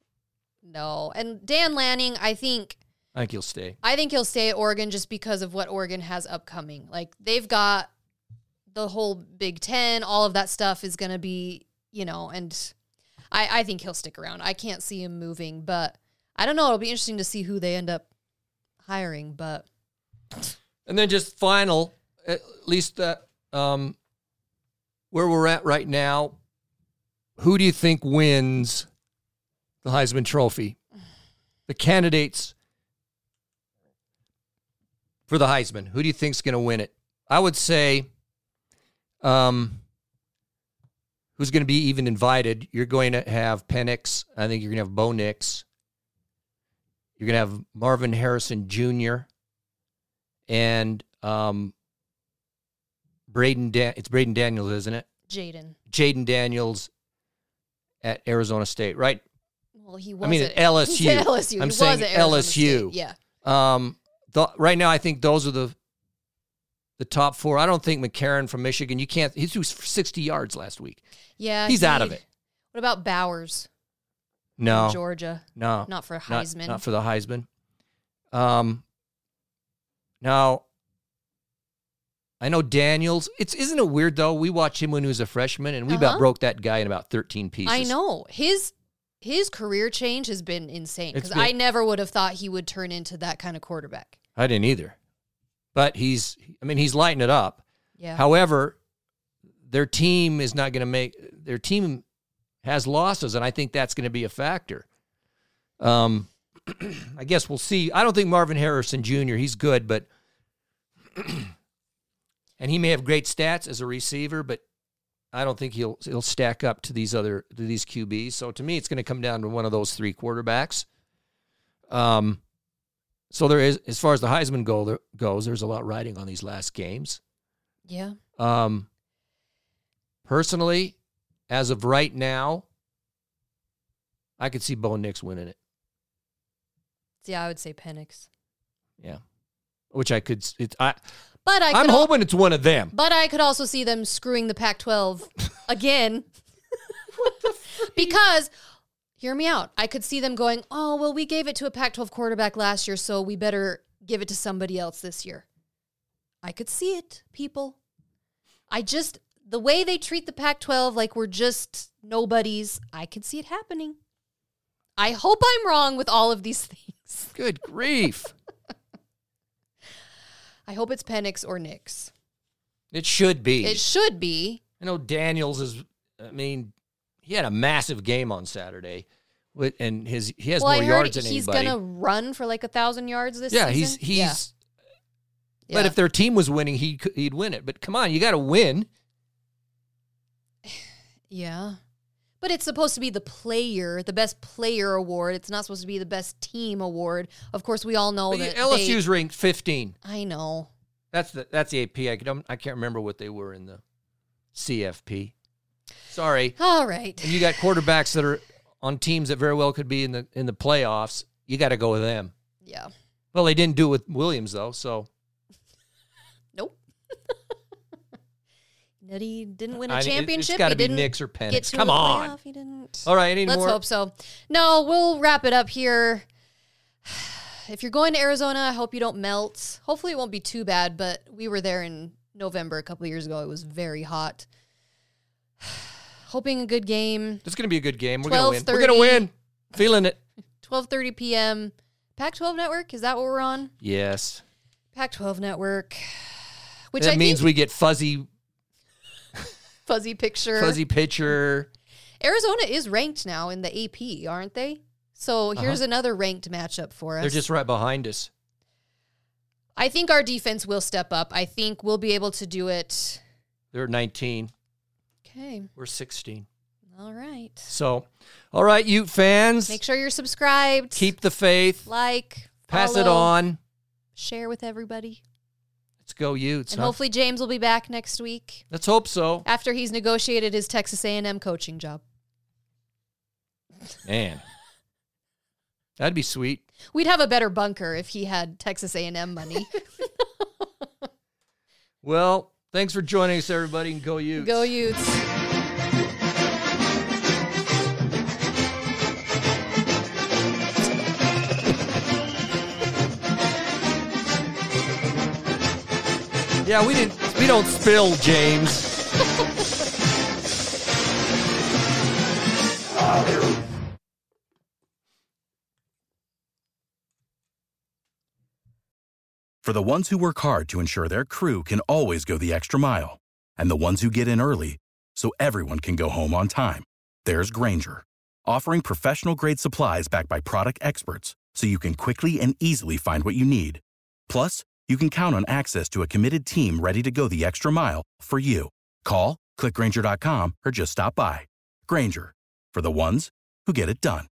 No. And Dan Lanning, I think he'll stay. I think he'll stay at Oregon just because of what Oregon has upcoming. They've got the whole Big Ten, all of that stuff is going to be, and I think he'll stick around. I can't see him moving, but I don't know. It'll be interesting to see who they end up hiring, but. And then just final, at least that where we're at right now, who do you think wins the Heisman Trophy? The candidates for the Heisman. Who do you think's going to win it? I would say who's going to be even invited. You're going to have Penix. I think you're going to have Bo Nix. You're going to have Marvin Harrison Jr. And it's Braden Daniels, isn't it? Jaden Daniels at Arizona State, right? Well, he was. I mean, at LSU. At LSU. I'm saying LSU. State. Yeah. Right now, I think those are the the top 4. I don't think McCarron from Michigan, he threw for 60 yards last week. Yeah. He's out of it. What about Bowers? No. From Georgia. No. Not for Heisman. Not for the Heisman. Now, I know Daniels. Isn't it weird, though? We watched him when he was a freshman, and we about broke that guy in about 13 pieces. I know. His career change has been insane because I never would have thought he would turn into that kind of quarterback. I didn't either. But he's lighting it up. Yeah. However, their team is not going to their team has losses, and I think that's going to be a factor. I guess we'll see. I don't think Marvin Harrison Jr., he's good, but and he may have great stats as a receiver, but I don't think he'll stack up to these QBs. So to me, it's going to come down to one of those 3 quarterbacks. So there is, as far as the Heisman goes, there's a lot riding on these last games. Yeah. Personally, as of right now, I could see Bo Nix winning it. Yeah, I would say Penix. Yeah, which I could. I'm hoping it's one of them. But I could also see them screwing the Pac-12 again. Because, hear me out, I could see them going, oh, well, we gave it to a Pac-12 quarterback last year, so we better give it to somebody else this year. I could see it, people. The way they treat the Pac-12 like we're just nobodies, I could see it happening. I hope I'm wrong with all of these things. Good grief. I hope it's Penix or Nix. It should be. It should be. I know Daniels he had a massive game on Saturday, and he has more yards than he's anybody. He's going to run for like 1,000 yards this season. Yeah. But if their team was winning, he'd win it. But come on, you got to win. Yeah. But it's supposed to be the best player award. It's not supposed to be the best team award. Of course, we all know that LSU's ranked 15. I know. That's the AP. I can't remember what they were in the CFP. Sorry. All right. And you got quarterbacks that are on teams that very well could be in the playoffs. You got to go with them. Yeah. Well, they didn't do it with Williams though, so. Nope. He didn't win a championship. It's got to be Nix or Penix. Come on. He didn't. All right, any more? Let's hope so. No, we'll wrap it up here. If you're going to Arizona, I hope you don't melt. Hopefully it won't be too bad, but we were there in November a couple of years ago. It was very hot. Hoping a good game. It's going to be a good game. We're going to win. We're going to win. Feeling it. 12:30 p.m. Pac-12 Network, is that what we're on? Yes. Pac-12 Network. Which that means we get fuzzy picture. Arizona is ranked now in the AP, aren't they? So here's another ranked matchup for us. They're just right behind us. I think our defense will step up. I think we'll be able to do it. They're 19. Okay. We're 16. All right. So, all right, Ute fans. Make sure you're subscribed. Keep the faith. Pass it on. Share with everybody. Let's go Utes. And hopefully James will be back next week. Let's hope so. After he's negotiated his Texas A&M coaching job. Man. That'd be sweet. We'd have a better bunker if he had Texas A&M money. Well, thanks for joining us, everybody, and go Utes. Go Utes. Yeah, we don't spill, James. For the ones who work hard to ensure their crew can always go the extra mile, and the ones who get in early so everyone can go home on time, there's Grainger, offering professional-grade supplies backed by product experts so you can quickly and easily find what you need. Plus, you can count on access to a committed team ready to go the extra mile for you. Call, click Grainger.com, or just stop by. Grainger, for the ones who get it done.